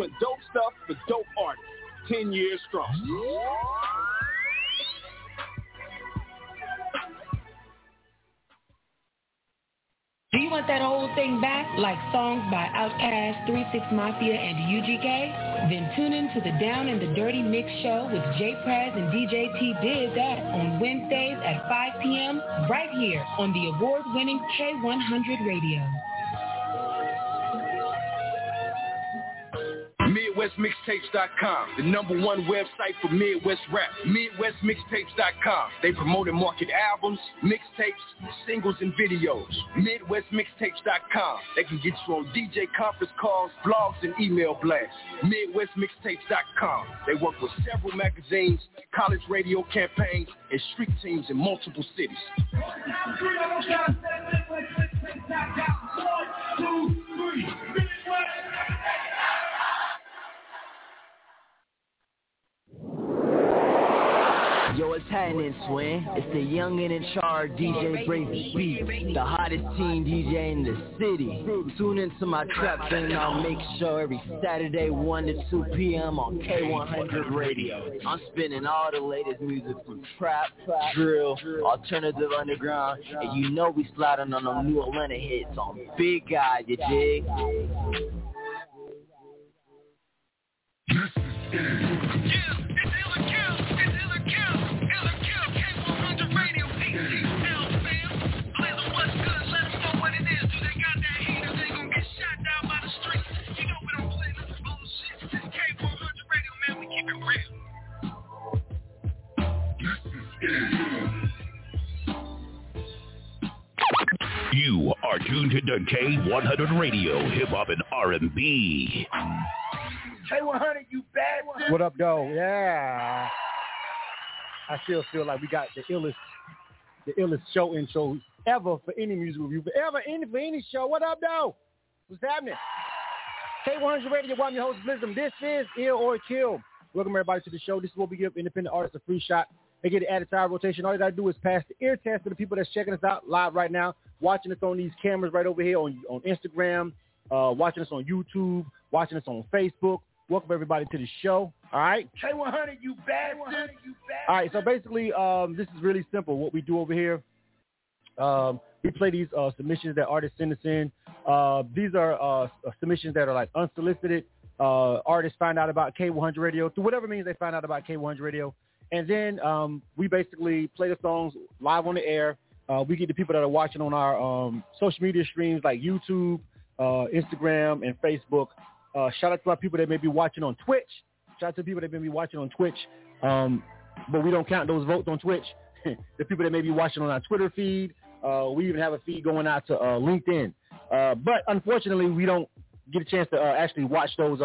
doing dope stuff for dope artists. 10 years strong. Do you want that old thing back, like songs by Outkast, 3 6 Mafia, and UGK? Then tune in to the Down and the Dirty Mix show with Jay Prez and DJ T Diz on Wednesdays at 5 p.m. right here on the award-winning K100 Radio. MidwestMixtapes.com, the #1 website for Midwest rap. MidwestMixtapes.com. They promote and market albums, mixtapes, singles, and videos. MidwestMixtapes.com. They can get you on DJ conference calls, blogs, and email blasts. MidwestMixtapes.com. They work with several magazines, college radio campaigns, and street teams in multiple cities. Yo, what's happening, Swin? It's the youngin' in charge, DJ Brazy Beats, the hottest teen DJ in the city. Tune into my trap thing I'll make sure every Saturday 1 to 2 p.m. on K100 Radio. I'm spinning all the latest music from trap, drill, alternative underground, and you know we sliding on them new Atlanta hits on Big Guy, you dig? You are tuned to K100 Radio, Hip Hop and R&B. K100, you bad one. What up, though? Yeah. I still feel like we got the illest show intro ever for any music review, for any show. What up, though? What's happening? K100 Radio, I'm your host, Blizzum. This is Ill or Kill. Welcome, everybody, to the show. This is what we give independent artists a free shot. They get it added to our rotation. All you got to do is pass the ear test to the people that's checking us out live right now, watching us on these cameras right over here on Instagram, watching us on YouTube, watching us on Facebook. Welcome, everybody, to the show. All right? K100, you bad one. All right, so basically, this is really simple. What we do over here, we play these submissions that artists send us in. These are submissions that are like unsolicited. Artists find out about K100 Radio through whatever means they find out about K100 Radio. And then we basically play the songs live on the air. We get the people that are watching on our social media streams like YouTube, Instagram, and Facebook. Shout out to our people that may be watching on Twitch. Shout out to people that may be watching on Twitch. But we don't count those votes on Twitch. The people that may be watching on our Twitter feed. We even have a feed going out to LinkedIn. But unfortunately, we don't get a chance to actually watch those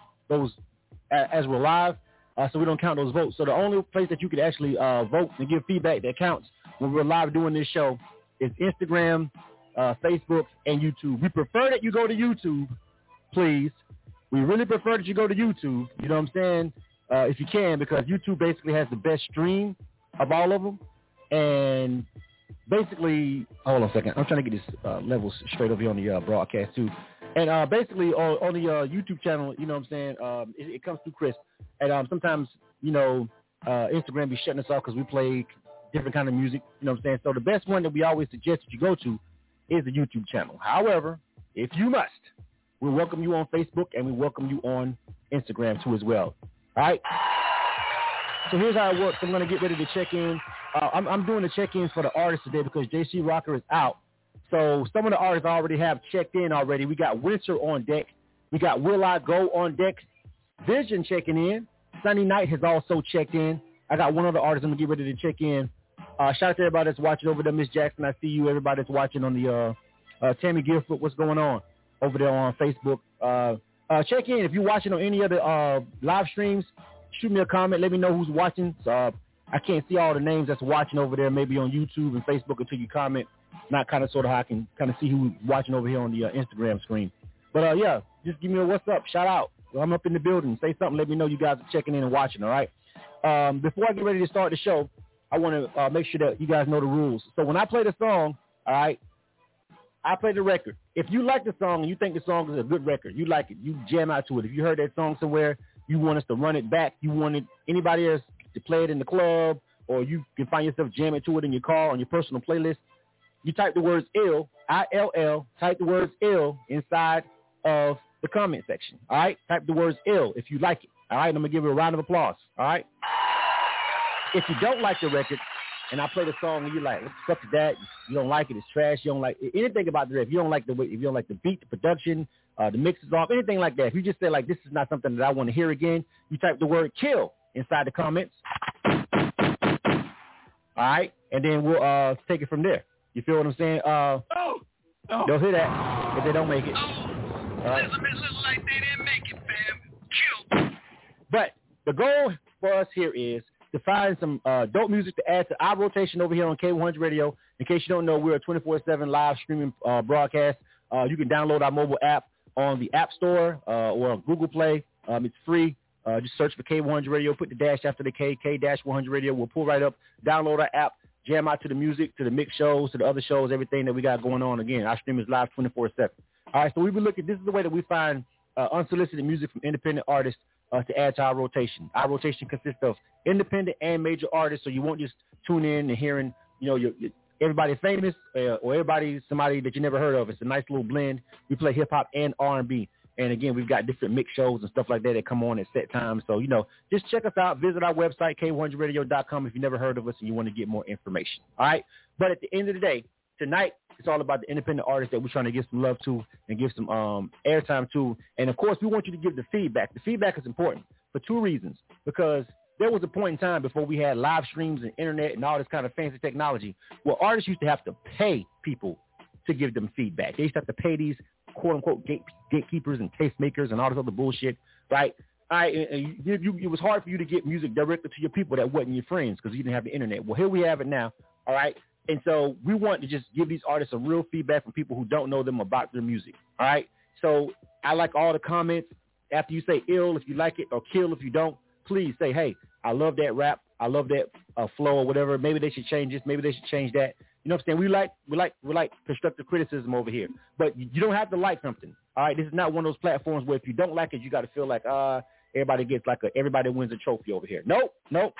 as we're live. So we don't count those votes. So the only place that you can actually vote and give feedback that counts when we're live doing this show is Instagram, Facebook, and YouTube. We prefer that you go to YouTube, please. We really prefer that you go to YouTube, you know what I'm saying, if you can, because YouTube basically has the best stream of all of them. And basically, hold on a second. I'm trying to get this level straight over here on the broadcast, too. And basically, on the YouTube channel, you know what I'm saying, it comes through Chris. And sometimes, you know, Instagram be shutting us off because we play different kind of music, you know what I'm saying. So the best one that we always suggest that you go to is the YouTube channel. However, if you must, we welcome you on Facebook and we welcome you on Instagram, too, as well. All right? So here's how it works. I'm going to get ready to check in. I'm doing the check-ins for the artists today because JC Rocker is out. So some of the artists already have checked in already. We got Winter on deck. We got Will I Go on deck. Vision checking in. Sunny Night has also checked in. I got one other artist I'm going to get ready to check in. Shout out to everybody that's watching over there. Miss Jackson, I see you. Everybody that's watching on the Tammy Gifford, what's going on over there on Facebook. Check in. If you're watching on any other live streams, shoot me a comment. Let me know who's watching. So I can't see all the names that's watching over there, maybe on YouTube and Facebook until you comment. Not kind of sort of how I can kind of see who's watching over here on the Instagram screen. But, yeah, just give me a what's up. Shout out. I'm up in the building. Say something. Let me know you guys are checking in and watching, all right? Before I get ready to start the show, I want to make sure that you guys know the rules. So when I play the song, all right, I play the record. If you like the song and you think the song is a good record, you like it, you jam out to it. If you heard that song somewhere, you want us to run it back, you wanted anybody else to play it in the club, or you can find yourself jamming to it in your car on your personal playlist, you type the words ill, I-L-L, type the words ill inside of the comment section. All right? Type the words ill if you like it. All right? I'm going to give you a round of applause. All right? If you don't like the record and I play the song and you're like, what the fuck is that? You don't like it. It's trash. You don't like anything about the record. If you don't like the beat, the production, the mix is off, anything like that. If you just say, like, this is not something that I want to hear again, you type the word kill inside the comments. All right? And then we'll take it from there. You feel what I'm saying? They'll hear that if they don't make it. All right? Looks like they didn't make it, fam. Kill. But the goal for us here is to find some dope music to add to our rotation over here on K100 Radio. In case you don't know, we're a 24/7 live streaming broadcast. You can download our mobile app on the App Store or on Google Play. It's free. Just search for K100 Radio. Put the dash after the K, K-100 Radio. We'll pull right up, download our app, jam out to the music, to the mix shows, to the other shows, everything that we got going on. Again, our stream is live 24/7. All right, so we've been looking. This is the way that we find unsolicited music from independent artists to add to our rotation. Our rotation consists of independent and major artists, so you won't just tune in and hearing, everybody famous or everybody somebody that you never heard of. It's a nice little blend. We play hip hop and R&B. And again, we've got different mix shows and stuff like that come on at set times. So, just check us out. Visit our website, K100radio.com, if you never heard of us and you want to get more information. All right? But at the end of the day, tonight, it's all about the independent artists that we're trying to give some love to and give some airtime to. And, of course, we want you to give the feedback. The feedback is important for two reasons. Because there was a point in time before we had live streams and internet and all this kind of fancy technology where artists used to have to pay people to give them feedback. They used to have to pay these quote-unquote gatekeepers and tastemakers and all this other bullshit, right? It was hard for you to get music directly to your people that wasn't your friends because you didn't have the internet. Well, here we have it now, all right? And so we want to just give these artists some real feedback from people who don't know them about their music, all right? So I like all the comments. After you say ill if you like it or kill if you don't, please say, hey, I love that rap. I love that flow or whatever. Maybe they should change this. Maybe they should change that. You know what I'm saying? We like constructive criticism over here. But you don't have to like something. All right? This is not one of those platforms where if you don't like it, you got to feel like, everybody gets everybody wins a trophy over here. Nope.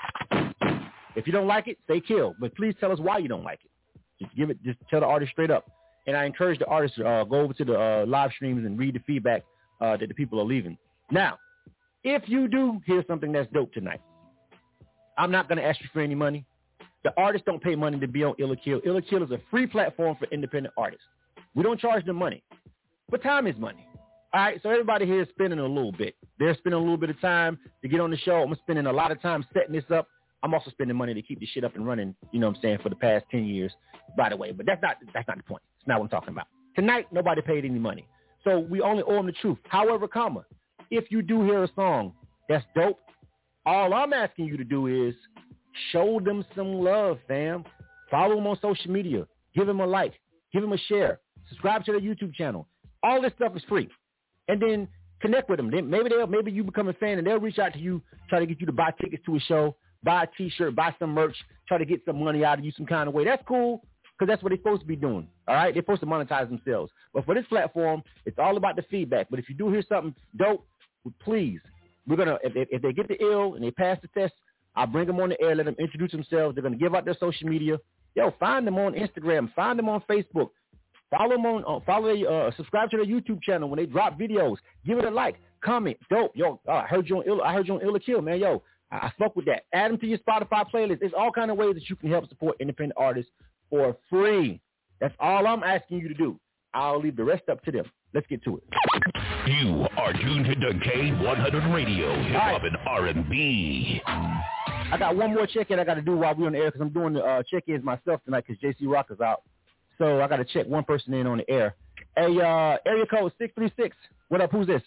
If you don't like it, say kill. But please tell us why you don't like it. Just tell the artist straight up. And I encourage the artists to go over to the live streams and read the feedback that the people are leaving. Now, if you do hear something that's dope tonight, I'm not going to ask you for any money. The artists don't pay money to be on Ill or Kill. Ill or Kill is a free platform for independent artists. We don't charge them money. But time is money. All right, so everybody here is spending a little bit. They're spending a little bit of time to get on the show. I'm spending a lot of time setting this up. I'm also spending money to keep this shit up and running, you know what I'm saying, for the past 10 years, by the way. But that's not the point. It's not what I'm talking about. Tonight, nobody paid any money. So we only owe them the truth. However, if you do hear a song that's dope, all I'm asking you to do is show them some love, fam. Follow them on social media. Give them a like. Give them a share. Subscribe to their YouTube channel. All this stuff is free. And then connect with them. Maybe you become a fan and they'll reach out to you, try to get you to buy tickets to a show, buy a T-shirt, buy some merch, try to get some money out of you some kind of way. That's cool because that's what they're supposed to be doing. All right? They're supposed to monetize themselves. But for this platform, it's all about the feedback. But if you do hear something dope, please, we're going to, if they get the ill and they pass the test, I'll bring them on the air, let them introduce themselves. They're going to give out their social media. Yo, find them on Instagram. Find them on Facebook. Follow them on, subscribe to their YouTube channel when they drop videos. Give it a like, comment. Dope. Yo, I heard you on Ill or Kill, man. Yo, I fuck with that. Add them to your Spotify playlist. There's all kind of ways that you can help support independent artists for free. That's all I'm asking you to do. I'll leave the rest up to them. Let's get to it. You are tuned to K100 Radio, hip hop and R&B. I got one more check-in I got to do while we're on the air because I'm doing the check-ins myself tonight because JC Rock is out. So I got to check one person in on the air. Hey, area code 636. What up? Who's this?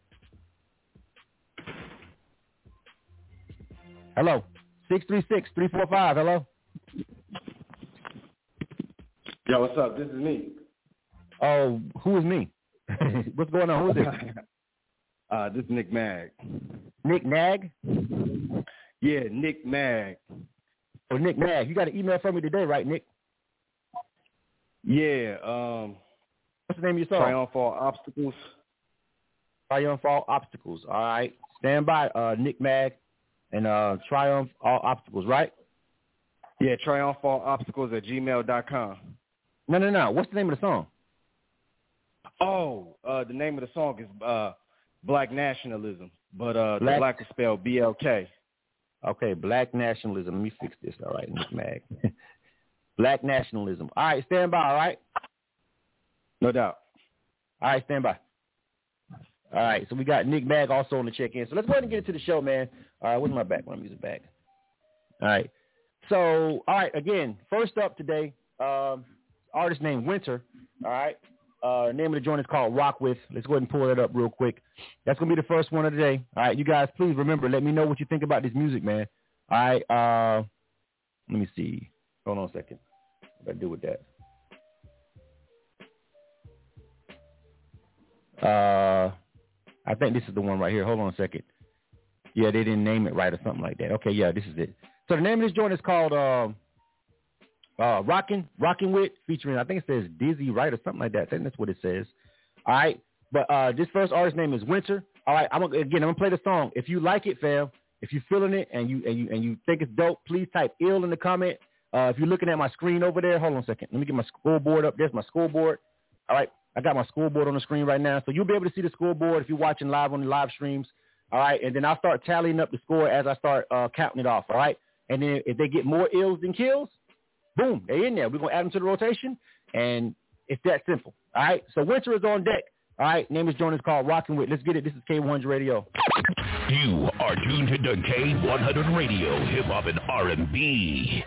Hello. 636-345. Hello. Yo, what's up? This is me. Oh, who is me? What's going on? Who is this? This is Nick Mag. Nick Nag? Yeah, Nick Mag. Oh, Nick Mag. You got an email from me today, right, Nick? Yeah. What's the name of your song? Triumph All Obstacles. Triumph All Obstacles. All right. Stand by, Nick Mag and Triumph All Obstacles, right? Yeah, triumphalobstacles@gmail.com. No. What's the name of the song? Oh, the name of the song is Black Nationalism, but the black is spelled BLK. Okay, Black Nationalism. Let me fix this. All right, Nick Mag. Black Nationalism. All right, stand by, all right? No doubt. All right, stand by. All right, so we got Nick Mag also on the check-in. So let's go ahead and get into the show, man. All right, where's my background music back? All right. So, all right, again, first up today, artist named Winter, all right? Name of the joint is called Rock With. Let's go ahead and pull it up real quick. That's going to be the first one of the day. All right, you guys, please remember, let me know what you think about this music, man. All right, let me see. Hold on a second. What do I do with that? I think this is the one right here. Hold on a second. Yeah, they didn't name it right or something like that. Okay, yeah, this is it. So the name of this joint is called Rockin' With, featuring, I think it says Dizzy Wright or something like that. I think that's what it says. All right, but this first artist name is Winter. All right, I'm gonna play the song. If you like it, fam, if you're feeling it and you think it's dope, please type ill in the comment. If you're looking at my screen over there, hold on a second. Let me get my scoreboard up. There's my scoreboard. All right, I got my scoreboard on the screen right now, so you'll be able to see the scoreboard if you're watching live on the live streams. All right, and then I'll start tallying up the score as I start counting it off. All right, and then if they get more ills than kills, boom, they're in there. We're gonna add them to the rotation, and it's that simple. All right, so Winter is on deck. All right, name is joint is called Rockin' With. Let's get it. This is K100 Radio. You are tuned to K100 Radio, hip hop and R&B.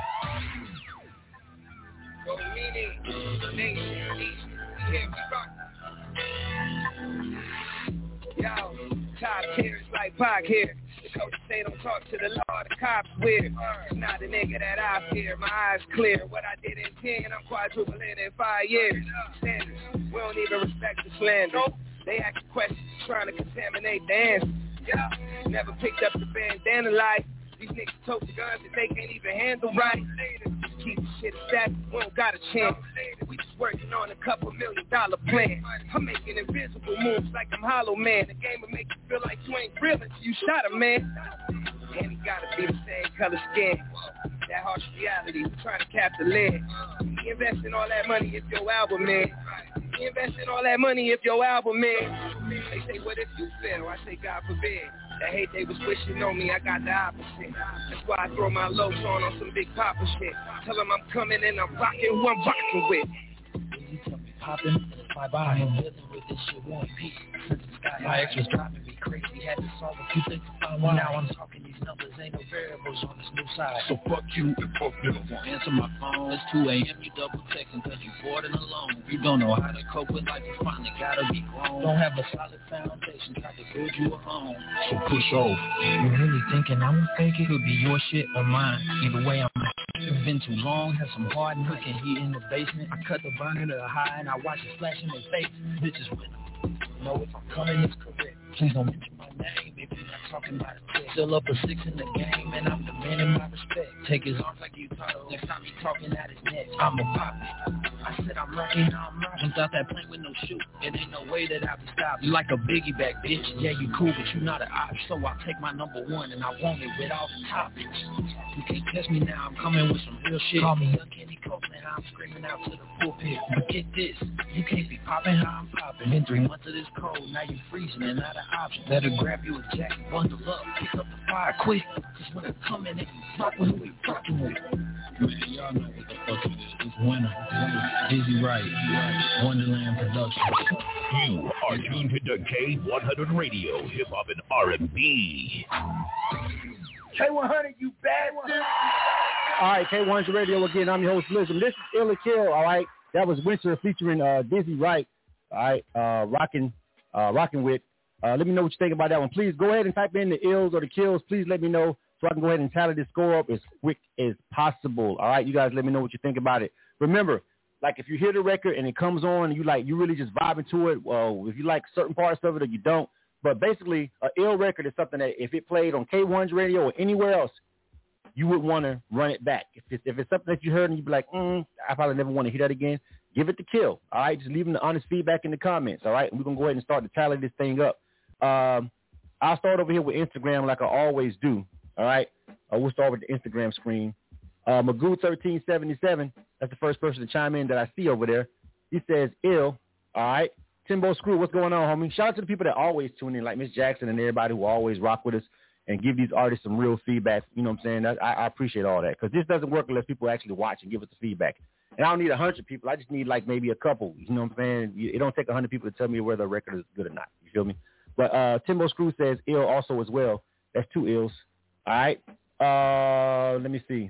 Yo, top tiers like Pac here. The coach say don't talk to the law, the cops weird. It's not a nigga that I fear, my eyes clear. What I did in 10, I'm quadrupling in 5 years. Standards, we don't even respect the slander. They ask questions, trying to contaminate the answers. Yeah, never picked up the bandana life. These niggas tote the guns that they can't even handle right. Keep the shit stacked, we don't got a chance. We just working on a $2 million plan. I'm making invisible moves like I'm Hollow Man. The game will make you feel like you ain't real until you shot a man. And he gotta be the same color skin. That harsh reality, we're trying to cap the lid. We invest in all that money if your album in. We invest in all that money if your album in. They say, what if you fail? I say, God forbid. That hate they was wishing on me, I got the opposite. That's why I throw my lows on some Big Papa shit. Tell them I'm coming and I'm rocking who I'm rocking with. You tell me popping, my body, I'm living with this shit one piece. Since the sky, my ex was driving me crazy. Had to solve a few things to find one. Now I'm talking these numbers, ain't no variables on this new side. So fuck you and fuck them. Answer my phone, it's 2 a.m. You double texting cause you bored and alone. You don't know how to cope with life, you finally gotta be grown. Don't have a solid foundation, try to build you a home. So push off. You really thinking I'm gonna fake it? Could be your shit or mine. Either way, I'm it's been too long, have some hard cooking heat in the basement. I cut the burner to the high and I watch it flash in their face. Bitches win. Know if I'm coming, it's correct. Please don't mention my name, baby, I'm not talking about it. Still up a 6 in the game, and I'm demanding my respect. Take his arms like you thought. Next time he talking at his neck, I'ma pop it. I said I'm rocking, now I'm rocking. Jumped out that plane with no shoe. It ain't no way that I be stopped. You like a biggie back, bitch. Yeah, you cool, but you not an op. So I take my number 1 and I want it with all the topics. You can't test me now, I'm coming with some real shit. Call me Young Kenny Copeland, I'm screaming out to the pulpit. But get this, you can't be popping how I'm popping. Been 3 months of this cold, now you freezing and not an option. Better grab you a jacket, bundle up, pick up the fire quick. Cause when I'm coming in, rockin' who we rockin' with. Man, y'all know what the fuck it is. It's Winter. Dizzy Wright. Wonderland Production. You are tuned to K100 Radio, hip hop and R&B. K100, you bastard! All right, K100 Radio again. I'm your host, Lism. This is Ill or Kill, all right? That was Winter featuring Dizzy Wright, all right? Rockin' With. Let me know what you think about that one. Please go ahead and type in the ills or the kills. Please let me know so I can go ahead and tally this score up as quick as possible. All right, you guys let me know what you think about it. Remember, like if you hear the record and it comes on and you really just vibing to it, well, if you like certain parts of it or you don't, but basically an ill record is something that if it played on K100 Radio or anywhere else, you would want to run it back. If it's something that you heard and you'd be like, I probably never want to hear that again, give it the kill. All right, just leaving the honest feedback in the comments. All right, and we're gonna go ahead and start to tally this thing up. I'll start over here with Instagram like I always do. All right, we'll start with the Instagram screen. Magoo1377, that's the first person to chime in that I see over there. He says ill. All right, Timbo Screw, what's going on, homie? Shout out to the people that always tune in, like Miss Jackson and everybody who always rock with us and give these artists some real feedback. You know what I'm saying? I appreciate all that, because this doesn't work unless people actually watch and give us the feedback. And I don't need 100 people. I just need like maybe a couple. You know what I'm saying? It don't take 100 people to tell me whether the record is good or not. You feel me? But Timbo Screw says ill also as well. That's 2 ills. All right. Let me see.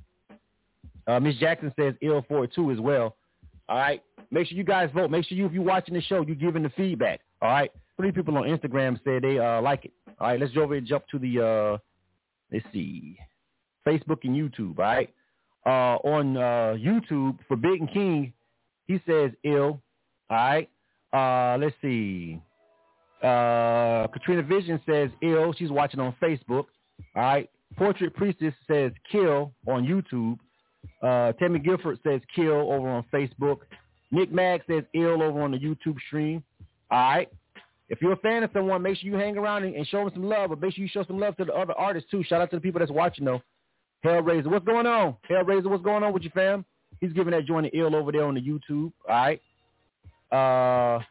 Miss Jackson says ill for it too as well. All right. Make sure you guys vote. Make sure if you're watching the show, you're giving the feedback. All right. 3 people on Instagram say they like it. All right. Let's go over and jump to the, let's see, Facebook and YouTube. All right. On YouTube, for Big and King, he says ill. All right. Let's see. Katrina Vision says ill. She's watching on Facebook. All right. Portrait Priestess says kill on YouTube. Tammy Guilford says kill over on Facebook. Nick Mag says ill over on the YouTube stream. All right. If you're a fan of someone, make sure you hang around and show them some love, but make sure you show some love to the other artists too. Shout out to the people that's watching though. Hellraiser, what's going on? Hellraiser, what's going on with you, fam? He's giving that joint an ill over there on the YouTube. All right.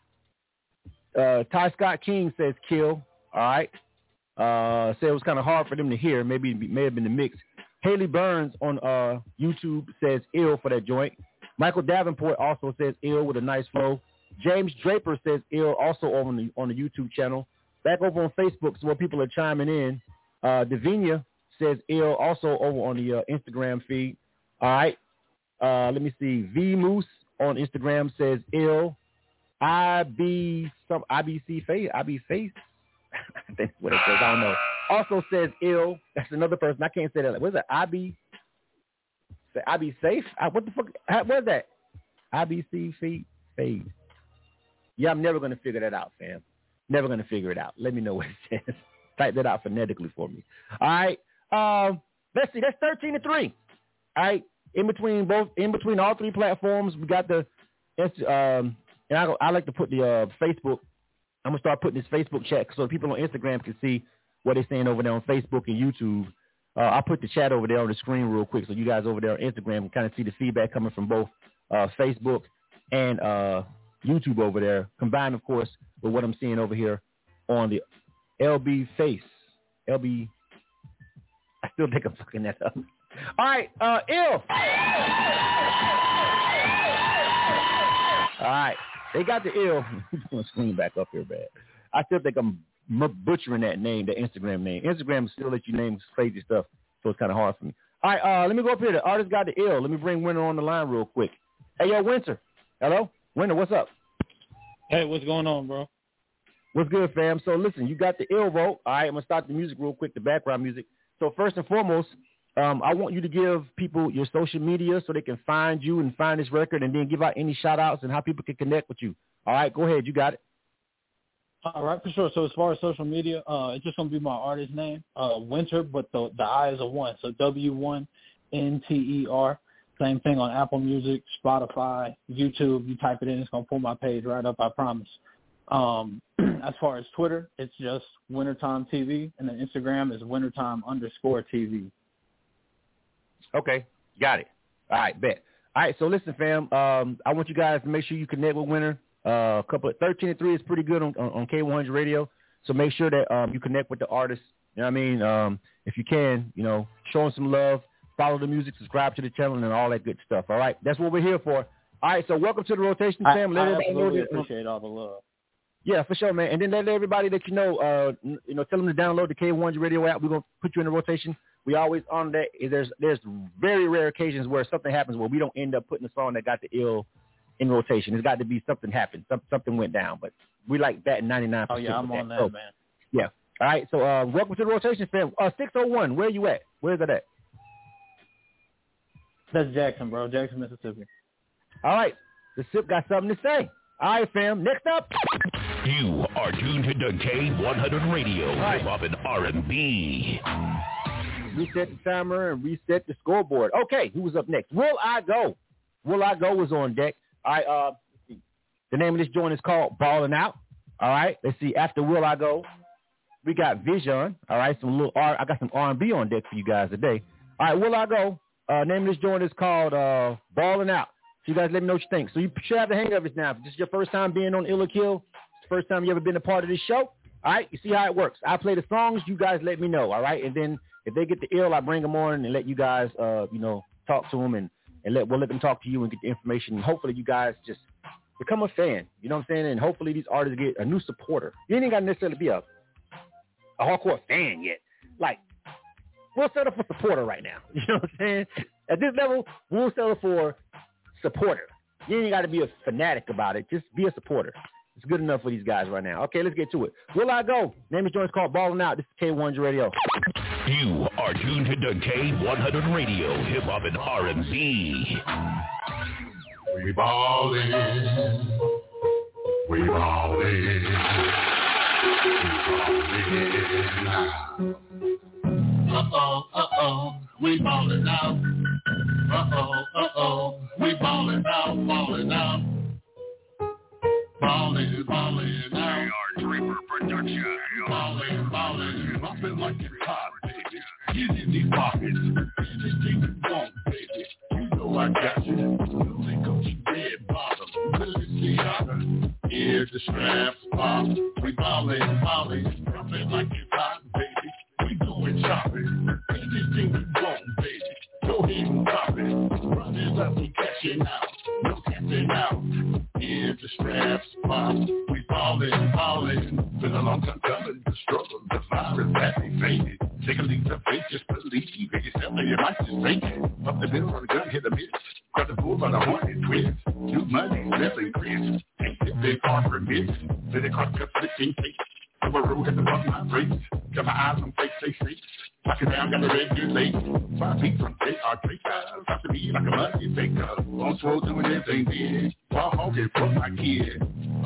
Ty Scott King says kill. All right. Said it was kind of hard for them to hear. Maybe it may have been the mix. Haley Burns on YouTube says ill for that joint. Michael Davenport also says ill with a nice flow. James Draper says ill also on the YouTube channel. Back over on Facebook, so where people are chiming in. Davinia says ill also over on the Instagram feed. All right. Let me see. V Moose on Instagram says ill. IBC Face. I think that's what it says. I don't know. Also says ill. That's another person. I can't say that. What is that? IB Safe? What the fuck? What is that? IBC Face. Yeah, I'm never going to figure that out, fam. Never going to figure it out. Let me know what it says. Type that out phonetically for me. All right. Let's see. That's 13-3. All right. In between all 3 platforms, we got the and I like to put the Facebook. I'm gonna start putting this Facebook chat so people on Instagram can see what they're saying over there on Facebook and YouTube. I'll put the chat over there on the screen real quick so you guys over there on Instagram can kind of see the feedback coming from both Facebook and YouTube over there, combined, of course, with what I'm seeing over here on the LB Face. LB, I still think I'm fucking that up. All right, ill. All right, they got the ill. I'm going to screen back up here, bad. I still think I'm butchering that name, the Instagram name. Instagram still let you name crazy stuff, so it's kind of hard for me. All right, let me go up here. The artist got the ill. Let me bring Winter on the line real quick. Hey, yo, Winter. Hello? Winter, what's up? Hey, what's going on, bro? What's good, fam? So, listen, you got the ill vote. All right, I'm going to start the music real quick, the background music. So, first and foremost, I want you to give people your social media so they can find you and find this record, and then give out any shout-outs and how people can connect with you. All right, go ahead. You got it. All right, for sure. So as far as social media, it's just going to be my artist name, Winter, but the I is a 1. So W1NTER. Same thing on Apple Music, Spotify, YouTube. You type it in, it's going to pull my page right up, I promise. As far as Twitter, it's just Wintertime TV, and then Instagram is Wintertime_TV. Okay, got it. All right, bet. All right, so listen, fam, I want you guys to make sure you connect with Winter. A couple of 13-3 is pretty good on K100 Radio, so make sure that you connect with the artists. You know what I mean? If you can, show them some love, follow the music, subscribe to the channel, and all that good stuff. All right, that's what we're here for. All right, so welcome to the rotation, Sam. I absolutely appreciate all the love. Yeah, for sure, man. And then let everybody that tell them to download the K100 Radio app. We're gonna put you in the rotation. We always on that. There's very rare occasions where something happens where we don't end up putting a song that got the ill in rotation. It's got to be something happened. Something went down, but we like that 99%. Oh yeah, I'm on that, so, man. Yeah. All right. So welcome to the rotation, fam. 601. Where you at? Where's that at? That's Jackson, bro. Jackson, Mississippi. All right. The SIP got something to say. All right, fam. Next up. You are tuned to K100 Radio, hip hop and R&B. Reset the timer and reset the scoreboard. Okay, who was up next? Will I Go? Will I Go was on deck. All right, the name of this joint is called Ballin' Out. All right, let's see. After Will I Go, we got Vision. All right, I got some R&B on deck for you guys today. All right, Will I Go. Name of this joint is called Ballin' Out. So you guys let me know what you think. So you should have the hang of it now. If this is your first time being on Ill or Kill, it's the first time you ever been a part of this show. All right, you see how it works. I play the songs. You guys let me know. All right, and then if they get the ill, I bring them on and let you guys, talk to them and we'll let them talk to you and get the information. And hopefully you guys just become a fan. You know what I'm saying? And hopefully these artists get a new supporter. You ain't got to necessarily be a hardcore fan yet. Like, we'll settle for supporter right now. You know what I'm saying? At this level, we'll settle for supporter. You ain't got to be a fanatic about it. Just be a supporter. It's good enough for these guys right now. Okay, let's get to it. Will I Go? Name of the joint is called Ballin' Out. This is K100 Radio. You are tuned to K100 Radio, Hip Hop and R&B. We ballin'. We ballin'. Uh-oh, we ballin' out. Uh-oh, we ballin' out, ballin' out. Ballin' out. We are Draper Production. Ballin', bumpin' like it's hot, baby. Get in these pockets. Anything you want, baby. You know I got you. Louis Gucci red bottom. Balenciaga. Here's the straps pop. We ballin', bumpin' like it's hot, baby. We doing shopping. Anything you want, baby. Go ahead and pop it. Run it up, we cashin' out. No capping out. Here's the straps pop. We ballin'. Been a long time coming. The struggle, the virus hasn't faded. Take a leap of faith, just believe in yourself and your life is vacant. Up the middle of the gun, hit the miss. Grab the bull by the horn and twist. New money, selling grits. Ain't this big hard for miss. Let it cross cut 15 feet. I'm a road at the bottom of my race. Got my eyes on face. Lock it down, got the red good late. 5 feet from J.R.J. Got to be like a money faker. On swole doing everything big. While honking for my kid.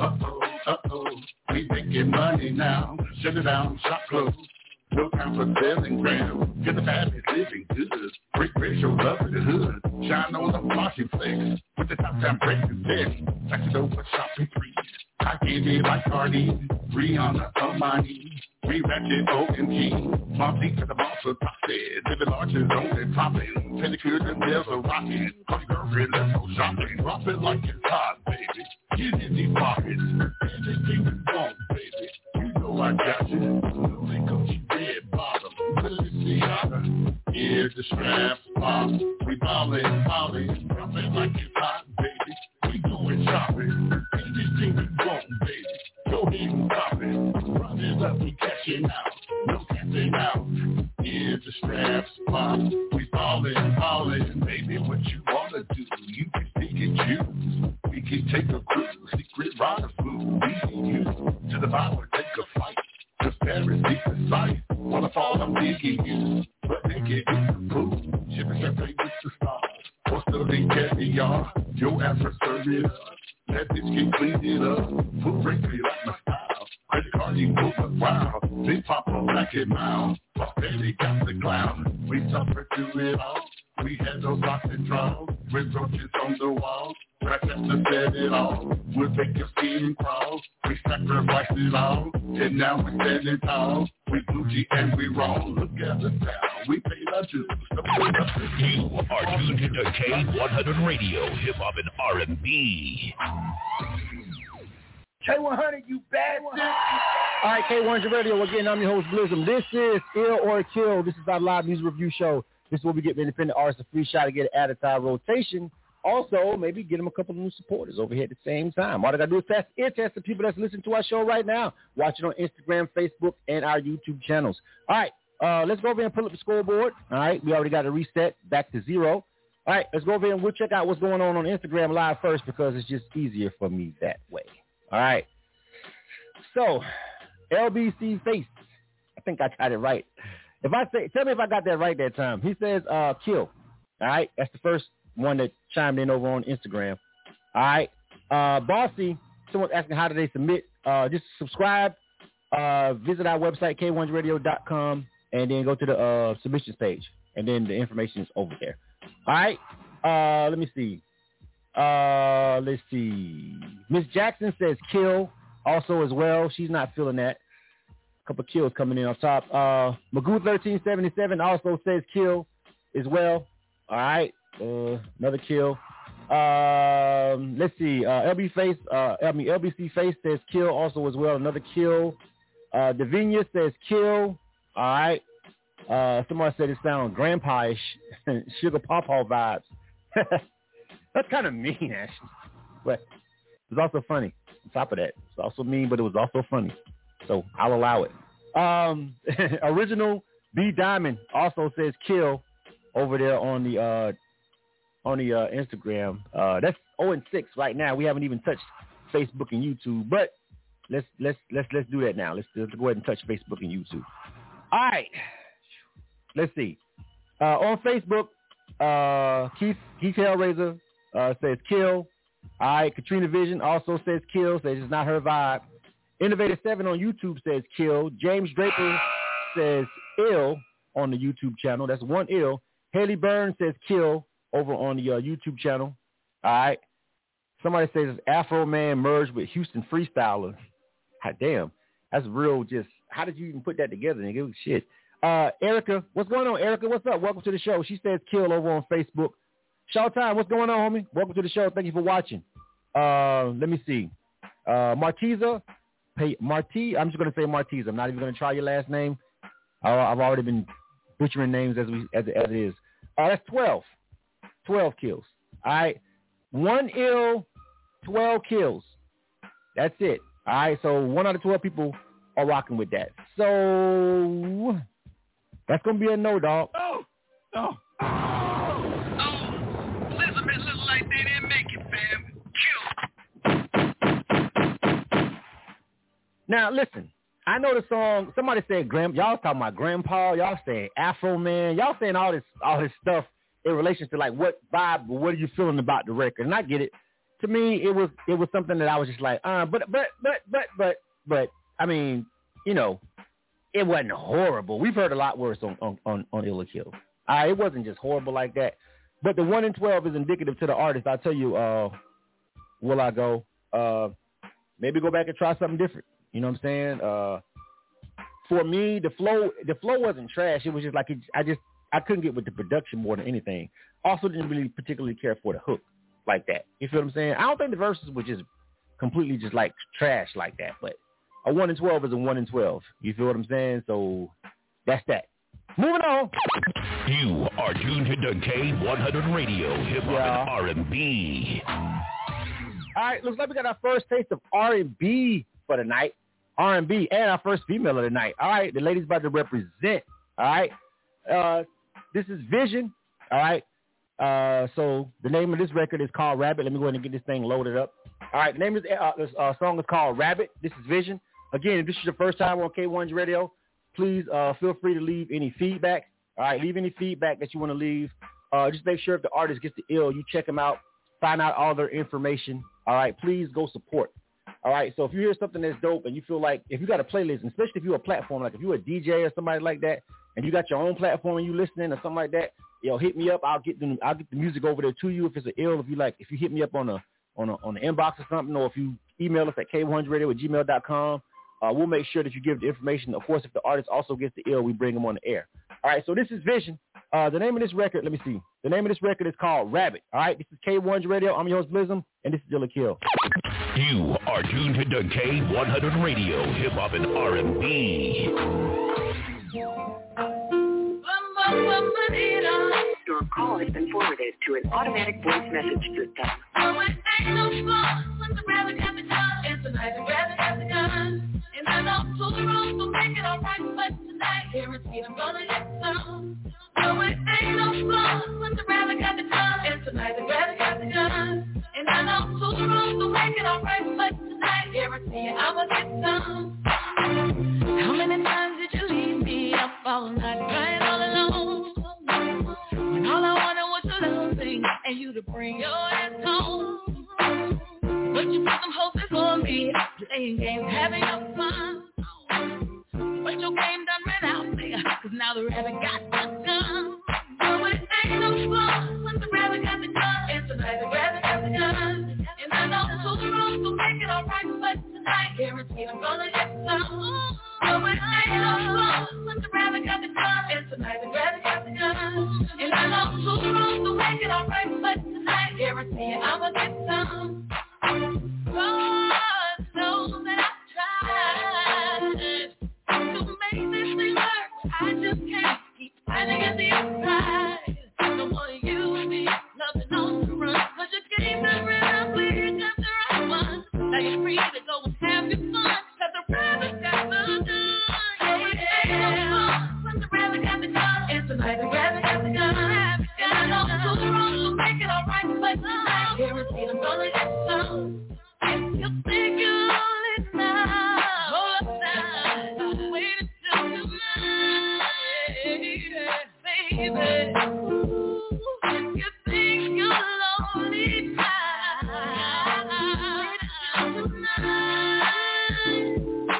Uh-oh, we making money now. Shut it down, shop closed. No time for selling ground. Get the family living good. Brick show love in the hood. Shine on the flossy flex. With the top down breaking deck. Tax it over shopping free. I get it like Cardi. Rihanna on my knees. We ratchet OMG. Mom seat to the boss of top said. Living large is on and popping. Pedicures and nails are rocking. Call your girlfriend, let's go shopping. Drop it like it's hot, baby. Get in these pockets. Anything you want, baby. You know I got you. Louis Gucci red bottom. Balenciaga. Here's the straps pop. We ballin'. Drop it like it's hot, baby. We going shopping. Anything you want, baby. Go ahead and pop it. Run it up, we cashin' out. No capping out. Here's the straps pop. We ballin'. Baby, what you wanna do? You can pick and choose. We can take a cruise. Secret rendezvous. We can use to the power, take a flight. Cause Paris is the sight. Wanna fall, I'm digging you. But they get in the pool. Shipping champagne with the stars. What's the big caviar? Your ass for serve it up. That bitch can clean it up. Food break me like my style. Credit card, you move a wow. Big pop on black and mild. Fuck that, they got the clown. We suffered through it all. We had those locks and draws. With roaches on the walls. Rats have to set it all. We'll take your skin crawl. We sacrifice it all. And now we're standing tall. We Gucci and we roll. Look at the town. We paid our dues. You are tuned to K100 Radio, Hip Hop and R&B. K100, you bastard. All right, K100 Radio. Again, I'm your host, Blizzum. This is Ill or Kill. This is our live music review show. This is where we get independent artists a free shot to get an at-a-time rotation. Also, maybe get them a couple of new supporters over here at the same time. All they got to do is pass ear test to people that's listening to our show right now. Watch it on Instagram, Facebook, and our YouTube channels. All right, let's go over here and pull up the scoreboard. All right, we already got a reset back to 0. All right, let's go over here and we'll check out what's going on Instagram Live first because it's just easier for me that way. All right. So, LBC Face. I think I got it right. Tell me if I got that right that time. He says, kill. All right, that's the first one that chimed in over on Instagram. All right. Bossy, someone's asking how do they submit. Just subscribe, visit our website, k1radio.com, and then go to the submissions page. And then the information is over there. All right. Let me see. Let's see. Miss Jackson says kill also as well. She's not feeling that. A couple kills coming in on top. Magoo1377 also says kill as well. All right. Another kill. Let's see. LBC Face says kill also as well. Another kill. Davinia says kill. All right. Somebody said it sounds grandpa-ish. Sugar Pawpaw vibes. That's kind of mean, actually. But it was also funny. On top of that, it's also mean, but it was also funny. So I'll allow it. Original B Diamond also says kill over there on the Instagram. That's 0-6 right now. We haven't even touched Facebook and YouTube, but let's do that now. Let's go ahead and touch Facebook and YouTube. All right. Let's see. On Facebook, Keith Hellraiser says kill. All right. Katrina Vision also says kill. Says it's not her vibe. Innovator 7 on YouTube says kill. James Draper says ill on the YouTube channel. That's one ill. Haley Burns says kill over on the YouTube channel. All right. Somebody says Afro Man merged with Houston Freestyler. God damn. That's real just, how did you even put that together, nigga? Shit. Erica, what's going on, Erica? What's up? Welcome to the show. She says kill over on Facebook. Showtime, what's going on, homie? Welcome to the show. Thank you for watching. Let me see. Martiza. Marti, I'm just going to say Martiza. I'm not even going to try your last name. I've already been butchering names as it is. That's 12. 12 kills. All right. 1 ill, 12 kills. That's it. All right. So 1 out of 12 people are rocking with that. So that's going to be a no, dog. Oh. Elizabeth looks like they didn't make it, fam. Now, listen, I know the song, somebody said, y'all talking about grandpa, y'all saying Afro Man, y'all saying all this stuff in relation to like what vibe, what are you feeling about the record? And I get it. To me, it was something that I was just like, but, I mean, you know, it wasn't horrible. We've heard a lot worse on Illa Kill. It wasn't just horrible like that. But the 1 in 12 is indicative to the artist. I'll tell you, will I go? Maybe go back and try something different. You know what I'm saying? For me, the flow wasn't trash. It was just like I couldn't get with the production more than anything. Also, didn't really particularly care for the hook like that. You feel what I'm saying? I don't think the verses were just completely just like trash like that. But a 1 in 12 is a 1 in 12. You feel what I'm saying? So that's that. Moving on. You are tuned to K100 Radio, hip hop and R&B. All right, looks like we got our first taste of R&B for the night. R&B and our first female of the night. All right, the lady's about to represent. All right, this is Vision. All right, so the name of this record is called Rabbit. Let me go ahead and get this thing loaded up. All right, the name of this song is called Rabbit. This is Vision. Again, if this is your first time on K100 Radio, please feel free to leave any feedback. All right, leave any feedback that you want to leave. Just make sure if the artist gets the ill, you check them out, find out all their information. All right, please go support. All right, so if you hear something that's dope and you feel like, if you got a playlist, and especially if you're a platform, like if you're a DJ or somebody like that, and you got your own platform and you listening or something like that, hit me up. I'll get the music over there to you if it's an ill. If you hit me up on the inbox or something, or if you email us at k100radio@gmail.com, we'll make sure that you give the information. Of course, if the artist also gets the ill, we bring them on the air. All right, so this is Vision. The name of this record, let me see. The name of this record is called Rabbit. All right, this is K100 Radio. I'm your host, Blizzum, and this is Illa Kill. You are tuned to K100 Radio, hip hop and R&B. Your call has been forwarded to an automatic voice message system. And I know to the road will make it alright, but tonight, guaranteed I'm gonna get some. No, it ain't no fun when the rabbit got the gun, and tonight the rabbit got the gun. And I know to the road will make it alright, but tonight, guaranteed I'ma get some. How many times did you leave me up all night crying all alone? When all I wanted was a little thing, and you to bring your ass home. But you put some hopes on me, playing games, having no fun. But your game done ran out, nigga, cause now the rabbit got the gun. No, it ain't no fun when the rabbit got the gun, and tonight the rabbit got the gun. guaranteed I'm gonna get some. So it ain't no fun when the rabbit got the gun, and tonight the rabbit got the gun. And I know two wrongs to make it alright, but tonight guarantee I'ma get some. God knows that I tried to make this thing work. I just can't keep fighting at the inside. Don't wanna use me, nothing on the run, but you gave the real we got the right one. Now you're free to go and have your fun, cause the rabbit got the gun. Yeah, when the rabbit got the gun, and tonight the rabbit got the gun. And I know two wrongs will make it alright, but tonight guaranteed I'm gonna get some. If you think you're on it now, hold up now, wait until tonight, baby. If you think you're lonely now, wait until tonight,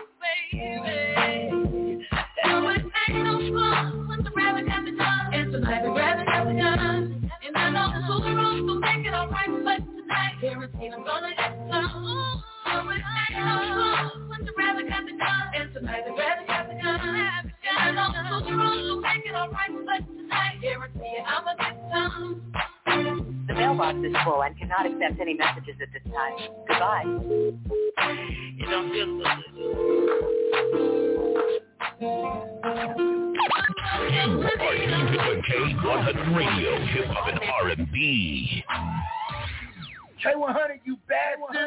baby. No, it ain't no fun when the rabbit got the gun, and tonight the rabbit got the gun. And I know two wrongs will make it alright, but tonight guaranteed I'm gonna get some. So it ain't no fun when the rabbit got the gun, and tonight the rabbit got the gun. And I know two wrongs will make it alright, but tonight guaranteed I'ma get some. The mailbox is full and cannot accept any messages at this time. Goodbye. It don't feel so You are tuned to the K100 Radio, Hip Hop and R&B. K100, you bastard.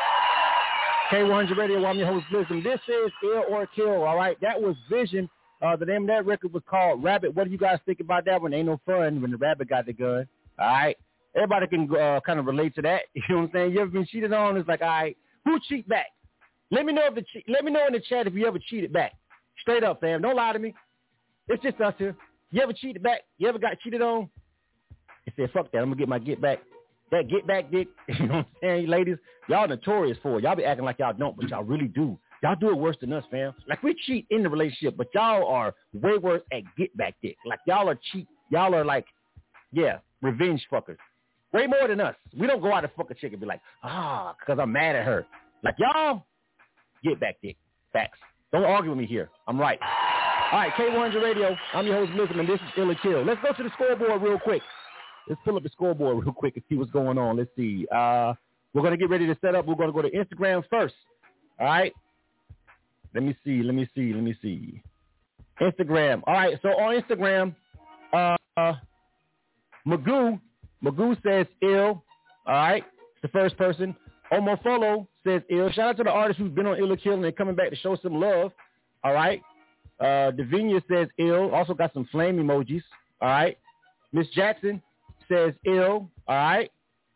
K100 Radio, I'm your host, Blizzum. This is Ill or Kill, all right? That was Vision. The name of that record was called Rabbit. What do you guys think about that one? Ain't no fun when the rabbit got the gun, all right? Everybody can kind of relate to that. You know what I'm saying? You ever been cheated on? It's like, all right, who cheat back? Let me know in the chat if you ever cheated back. Straight up, fam. Don't lie to me. It's just us here. You ever cheated back? You ever got cheated on? You said, fuck that. I'm going to get my get back. That get back dick. You know what I'm saying, ladies? Y'all notorious for it. Y'all be acting like y'all don't, but y'all really do. Y'all do it worse than us, fam. Like, we cheat in the relationship, but y'all are way worse at get back dick. Like, y'all are cheat. Y'all are like, yeah, revenge fuckers. Way more than us. We don't go out and fuck a chick and be like, because I'm mad at her. Like, y'all, get back dick. Facts. Don't argue with me here. I'm right. All right, K100 Radio. I'm your host, Blizzum, and this is Ill or Kill. Let's go to the scoreboard real quick. Let's fill up the scoreboard real quick and see what's going on. Let's see. We're going to get ready to set up. We're going to go to Instagram first. All right? Let me see. Instagram. All right, so on Instagram, Magoo says ill. All right? It's the first person. Omofolo says ill. Shout out to the artist who's been on Ill or Kill and they're coming back to show some love. All right? Davinia says ill. Also got some flame emojis. All right? Miss Jackson says ill. All right?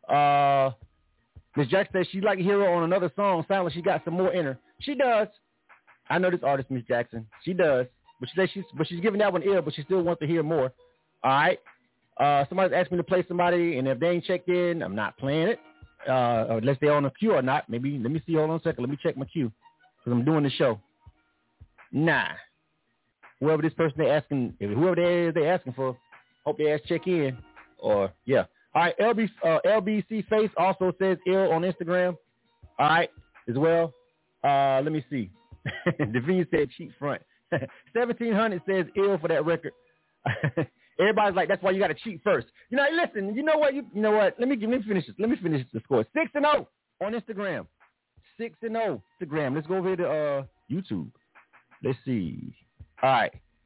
Miss Jackson says she'd like to hear her on another song. Sounds like she got some more in her. She does. I know this artist, Miss Jackson. She does. But she says she's giving that one ill, but she still wants to hear more. All right? Somebody's asked me to play somebody, and if they ain't checked in, I'm not playing it. Unless they're on the queue or not. Maybe, let me see. Hold on a second. Let me check my queue because I'm doing the show. Nah. Whoever this person whoever they're asking for, hope they ask check in. Or, yeah. All right, LBC Face also says ill on Instagram. All right, as well. Let me see. Davine said cheat front. 1700 says ill for that record. Everybody's like, that's why you got to cheat first. You know, listen, you know what? Let me finish this. Let me finish the score. 6-0 on Instagram. 6-0 Instagram. Let's go over here to YouTube. Let's see. All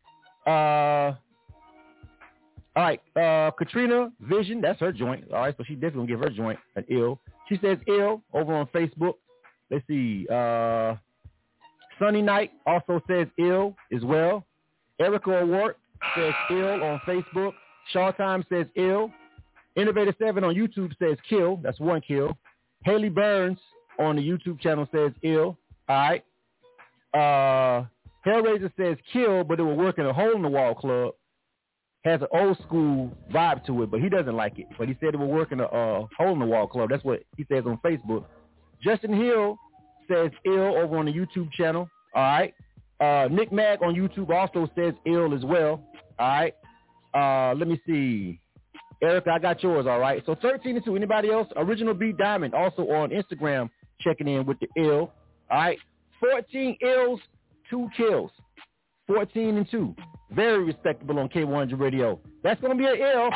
right. Katrina Vision, that's her joint. All right, so she definitely gonna give her joint an ill. She says ill over on Facebook. Let's see. Sunny Night also says ill as well. Erica O'Rourke says ill on Facebook. Shawtime says ill. Innovator 7 on YouTube says kill. That's one kill. Haley Burns on the YouTube channel says ill. All right. Hellraiser says kill, but it will work in a hole in the wall club. Has an old school vibe to it, but he doesn't like it. But he said it will work in a hole in the wall club. That's what he says on Facebook. Justin Hill says ill over on the YouTube channel. All right. Nick Mag on YouTube also says ill as well. All right. Let me see. Erica, I got yours. All right. So 13-2. Anybody else? Original B Diamond also on Instagram checking in with the ill. All right. 14 ills, 2 kills. 14 and 2. Very respectable on K100 Radio. That's going to be an ill.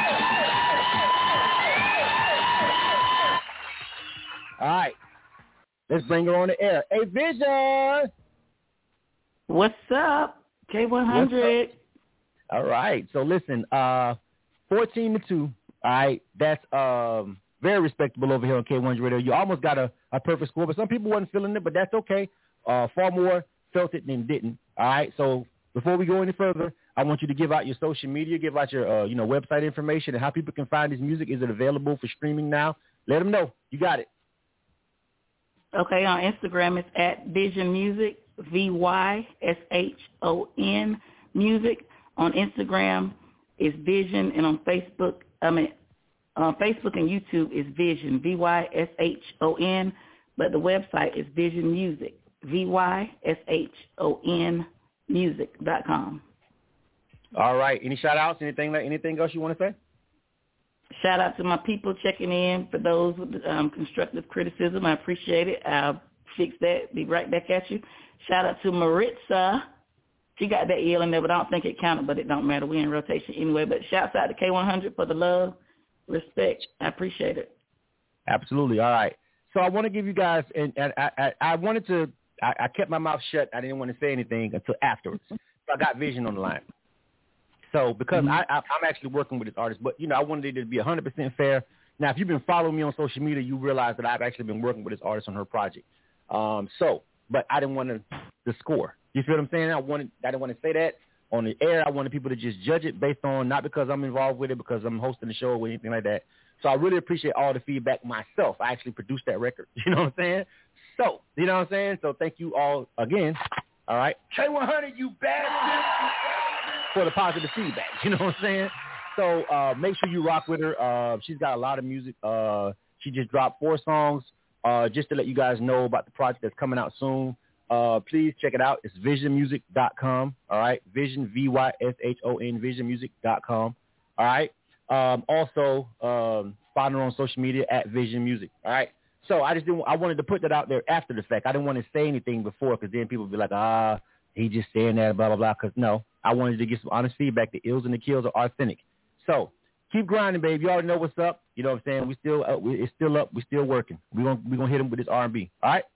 All right. Let's bring her on the air. Hey, Vision. What's up? K100. All right. So listen, 14 to 2. All right. That's very respectable over here on K100 Radio. You almost got a perfect score, but some people wasn't feeling it, but that's okay. Far more felt it than didn't. All right. So before we go any further, I want you to give out your social media, give out your website information and how people can find this music. Is it available for streaming now? Let them know. You got it. Okay, on Instagram it's at Vision Music, VYSHON Music. On Instagram is Vision, and on Facebook, Facebook and YouTube is Vision, VYSHON, but the website is Vision Music, VYSHON Music.com. All right. Any shout outs? Anything else you want to say? Shout out to my people checking in. For those with constructive criticism, I appreciate it. I'll fix that. Be right back at you. Shout out to Maritza. She got that ill in there, but I don't think it counted, but it don't matter. We're in rotation anyway. But shouts out to K100 for the love, respect. I appreciate it. Absolutely. All right. So I want to give you guys, and I wanted to, I kept my mouth shut. I didn't want to say anything until afterwards. So I got Vision on the line. So because I'm actually working with this artist, but, I wanted it to be 100% fair. Now, if you've been following me on social media, you realize that I've actually been working with this artist on her project. But I didn't want the score. You feel what I'm saying? I didn't want to say that on the air. I wanted people to just judge it based on, not because I'm involved with it, because I'm hosting the show or anything like that. So I really appreciate all the feedback myself. I actually produced that record. You know what I'm saying? So, you know what I'm saying? So thank you all again. All right. K100, you bastard. For the positive feedback. You know what I'm saying? So make sure you rock with her. She's got a lot of music. She just dropped 4 songs just to let you guys know about the project that's coming out soon. Please check it out. It's visionmusic.com. All right. Vision, VYSHON, visionmusic.com. All right. Also, find her on social media at Vision Music. All right. So I wanted to put that out there after the fact. I didn't want to say anything before because then people would be like, he just saying that, blah, blah, blah. Because no, I wanted to get some honest feedback. The ills and the kills are authentic. So keep grinding, babe. You already know what's up. You know what I'm saying? It's still up. We're still working. We're gonna hit him with this R&B. All right?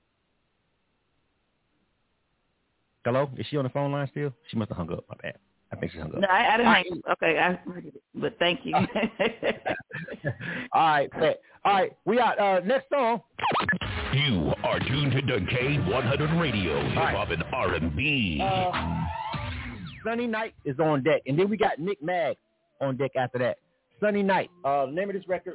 Hello? Is she on the phone line still? She must have hung up. My bad. I think she hung up. No, I didn't hang up. Okay, but thank you. All right. All right. We got next song. You are tuned to K100 Radio, hip-hop and R&B. Sunny Night is on deck. And then we got Nick Mag on deck after that. Sunny Night. Name of this record,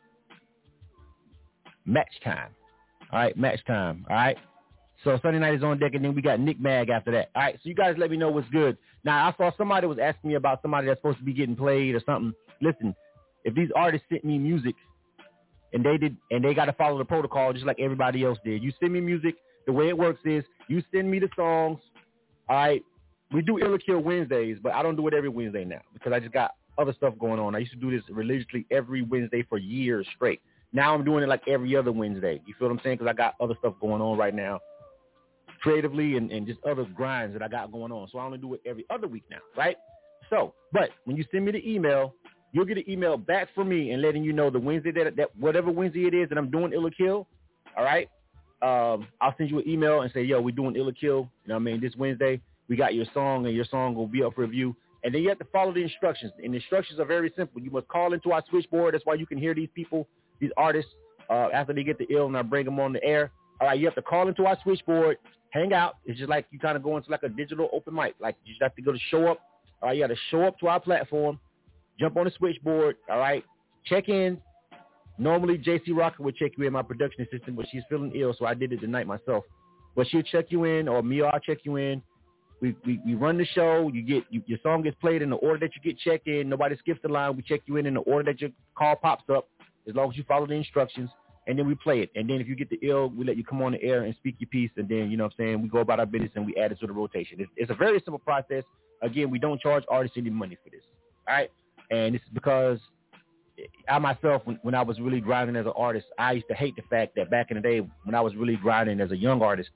Match Time. All right, Match Time. All right. So Sunny Night is on deck, and then we got Nick Mag after that. All right, so you guys let me know what's good. Now, I saw somebody was asking me about somebody that's supposed to be getting played or something. Listen, if these artists sent me music, and they got to follow the protocol just like everybody else did. You send me music. The way it works is you send me the songs. All right, we do Ill or Kill Wednesdays, but I don't do it every Wednesday now because I just got other stuff going on. I used to do this religiously every Wednesday for years straight. Now I'm doing it like every other Wednesday. You feel what I'm saying? Because I got other stuff going on right now, creatively and just other grinds that I got going on. So I only do it every other week now, right? So, but when you send me the email, you'll get an email back from me and letting you know the Wednesday that whatever Wednesday it is that I'm doing Ill or Kill, all right? I'll send you an email and say, yo, we're doing Ill or Kill. You know what I mean? This Wednesday, we got your song, and your song will be up for review. And then you have to follow the instructions. And the instructions are very simple. You must call into our switchboard. That's why you can hear these people, these artists, after they get the ill and I bring them on the air. All right, you have to call into our switchboard, hang out. It's just like you kind of go into like a digital open mic. Like you just have to go to show up. All right, you got to show up to our platform, jump on the switchboard, all right, check in. Normally, JC Rocker would check you in, my production assistant, but she's feeling ill, so I did it tonight myself. But she'll check you in, or me or I'll check you in. We run the show. Your song gets played in the order that you get checked in. Nobody skips the line. We check you in the order that your call pops up, as long as you follow the instructions, and then we play it. And then if you get the ill, we let you come on the air and speak your piece, and then, you know what I'm saying, we go about our business and we add it to the rotation. It's a very simple process. Again, we don't charge artists any money for this, all right? And it's because I myself, when I was really grinding as an artist, I used to hate the fact that back in the day when I was really grinding as a young artist,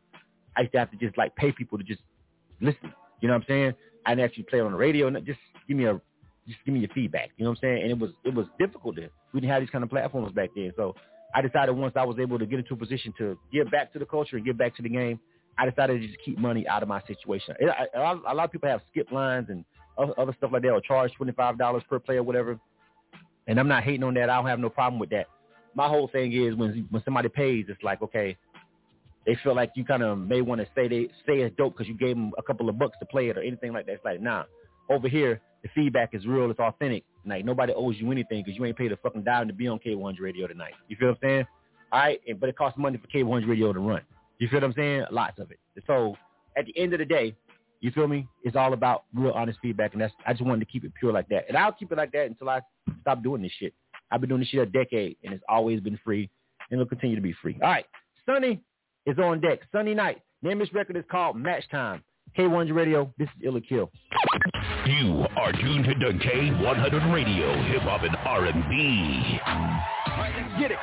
I used to have to just like pay people to just listen. You know what I'm saying? I didn't actually play it on the radio and just give me your feedback. You know what I'm saying? And it was difficult then. We didn't have these kind of platforms back then. So I decided once I was able to get into a position to give back to the culture and give back to the game, I decided to just keep money out of my situation. A lot of people have skip lines and other stuff like that, or charge $25 per play or whatever. And I'm not hating on that. I don't have no problem with that. My whole thing is when somebody pays, it's like, okay, they feel like you kind of may want to say it's dope because you gave them a couple of bucks to play it or anything like that. It's like, nah. Over here, the feedback is real. It's authentic. Like, nobody owes you anything because you ain't paid a fucking dime to be on K100 Radio tonight. You feel what I'm saying? All right? But it costs money for K100 Radio to run. You feel what I'm saying? Lots of it. So at the end of the day, you feel me? It's all about real honest feedback, and I just wanted to keep it pure like that. And I'll keep it like that until I stop doing this shit. I've been doing this shit a decade, and it's always been free, and it'll continue to be free. All right. Sonny is on deck. Sunday night. Name of this record is called Match Time. K100 Radio. This is Illa Kill. You are tuned to K100 Radio, hip hop and R&B. All right, let's get it.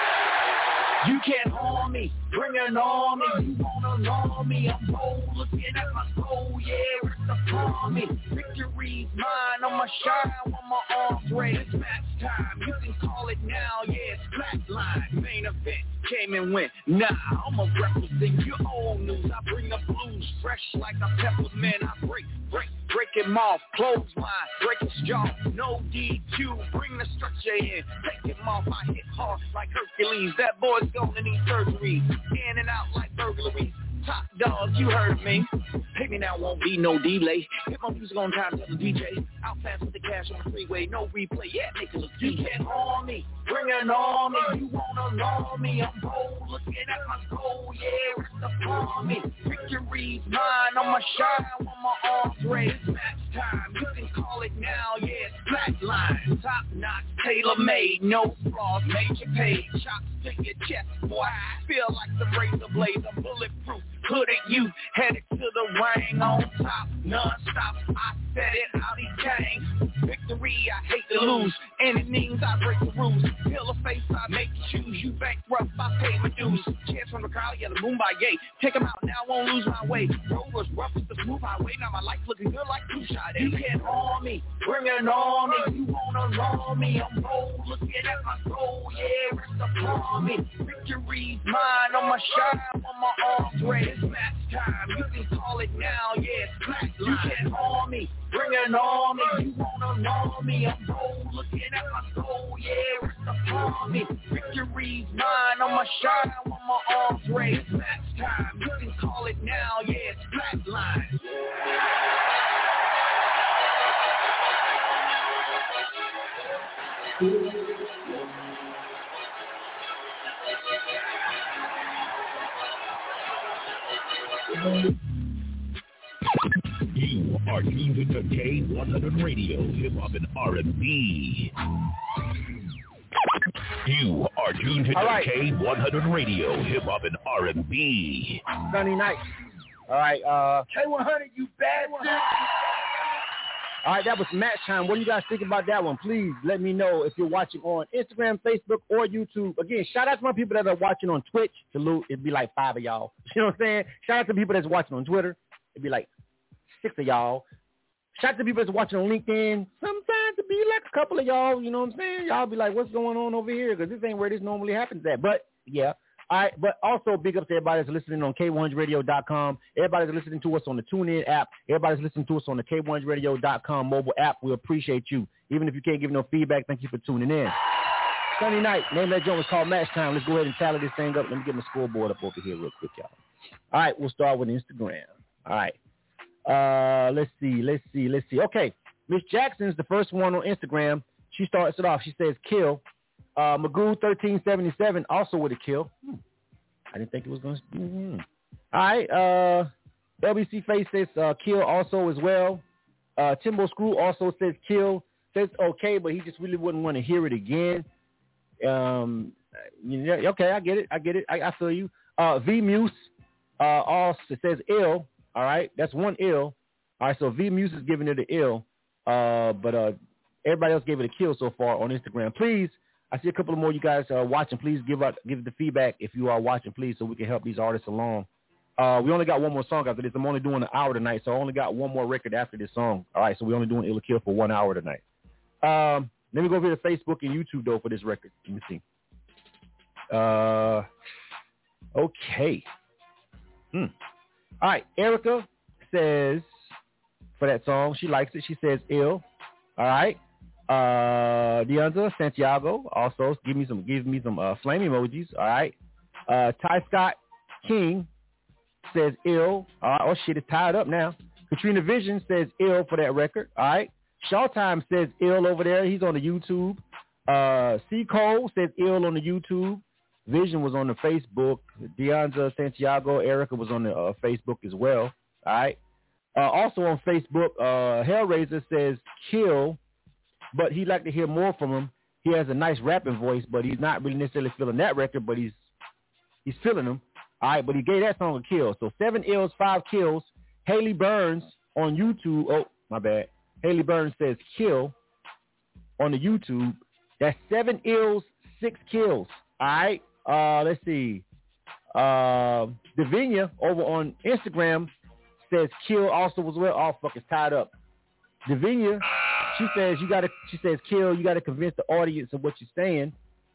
You can't harm me, bring an army. You wanna know me, I'm bold, looking at my soul, yeah, it's upon me. Victory's mine, I'ma shine when my arms raised. It's match time, you can call it now, yeah, it's black line. Main event, came and went, nah, I'ma represent your old news. I bring the blues, fresh like a peppermint. I break him off, clothesline, break his jaw, no DQ, bring the structure in, take him off, I hit hard like Hercules. That boy's gonna need surgery, in and out like burglaries. Top dog, you heard me. Pay me now, won't be no delay. Hit my music on time, tell the DJ. Out fast with the cash on the freeway, no replay. Yeah, make it look good. You can't harm me, bring an army. You wanna know me, I'm bold, looking at my goal. Yeah, it's upon me. Victory's mine, I'ma shine when my arms raised. It's match time, you can call it now. Yeah, it's black line, top notch, tailor made, no flaws, major pay. Chops to your chest, boy. I feel like the razor blades, I'm bulletproof. Put it, you headed to the ring on top, non-stop. I said it, how he came. Victory, I hate to lose. Enemies, I break the rules. Pill of face, I make you choose. You bankrupt, I pay my dues. Chance from the crowd, yeah, the moon by yay. Take him out, now I won't lose my way. Road was rough, it's the smooth highway. Now my life looking good like two-shot. You can't harm me, bring an army. You wanna know me, I'm bold, looking at my goal. Yeah, it's upon me. Victory's mine, I'ma shine when my arms raised. It's match time, you can call it now, yeah, it's black line. You can't harm me, bring an army. You wanna know me, I'm bold, looking at my goal, yeah, it's upon me. Victory's mine, I'ma shine when my arms raised. It's match time, you can call it now, yeah, it's black line. You are tuned to K100 Radio, hip hop and R&B. You are tuned to K100 Radio, hip hop and R&B. Sunday night. All right, K100, you bad one. All right, that was Match Time. What do you guys think about that one? Please let me know if you're watching on Instagram, Facebook, or YouTube. Again, shout out to my people that are watching on Twitch. Salute. It'd be like 5 of y'all. You know what I'm saying? Shout out to people that's watching on Twitter. It'd be like 6 of y'all. Shout out to people that's watching on LinkedIn. Sometimes it'd be like a couple of y'all. You know what I'm saying? Y'all be like, what's going on over here? Because this ain't where this normally happens at. But, yeah. All right, but also big up to everybody that's listening on K100Radio.com. Everybody that's listening to us on the TuneIn app. Everybody's listening to us on the K100Radio.com mobile app. We appreciate you. Even if you can't give no feedback, thank you for tuning in. Sunday night, name of that joint was called Match Time. Let's go ahead and tally this thing up. Let me get my scoreboard up over here real quick, y'all. All right, we'll start with Instagram. All right. Let's see. Okay, Miss Jackson's the first one on Instagram. She starts it off. She says, kill. Magoo 1377 also with a kill. I didn't think it was going to. All right. LBC Face says kill also as well. Timbo Screw also says kill. Says okay, but he just really wouldn't want to hear it again. Okay, I get it. I feel you. V Muse also says ill. All right, that's one ill. All right, so V Muse is giving it an ill. But everybody else gave it a kill so far on Instagram. Please. I see a couple of more you guys watching. Please give the feedback if you are watching, please, so we can help these artists along. We only got one more song after this. I'm only doing an hour tonight, so I only got one more record after this song. All right, so we're only doing Ill or Kill for 1 hour tonight. Let me go over to Facebook and YouTube, though, for this record. Let me see. Okay. All right, Erica says, for that song, she likes it. She says Ill. All right. Deonza Santiago also give me some flame emojis. All right. Ty Scott King says Ill. All right. Oh shit, it's tied up now. Katrina Vision says Ill for that record. All right. Shawtime says Ill over there. He's on the YouTube. C. Cole says Ill on the YouTube. Vision was on the Facebook. Deonza Santiago, Erica was on the Facebook as well. All right. Also on Facebook, Hellraiser says Kill, but he'd like to hear more from him. He has a nice rapping voice, but he's not really necessarily feeling that record, but he's feeling them. All right, but he gave that song a kill. So 7 ills, 5 kills. Haley Burns on YouTube. Oh, my bad. Haley Burns says Kill on the YouTube. That's 7 ills, 6 kills. All right. Let's see. Davinia over on Instagram says Kill also as well. Oh, fuck, it's tied up. Davinia, she says Kill, you gotta convince the audience of what you're saying.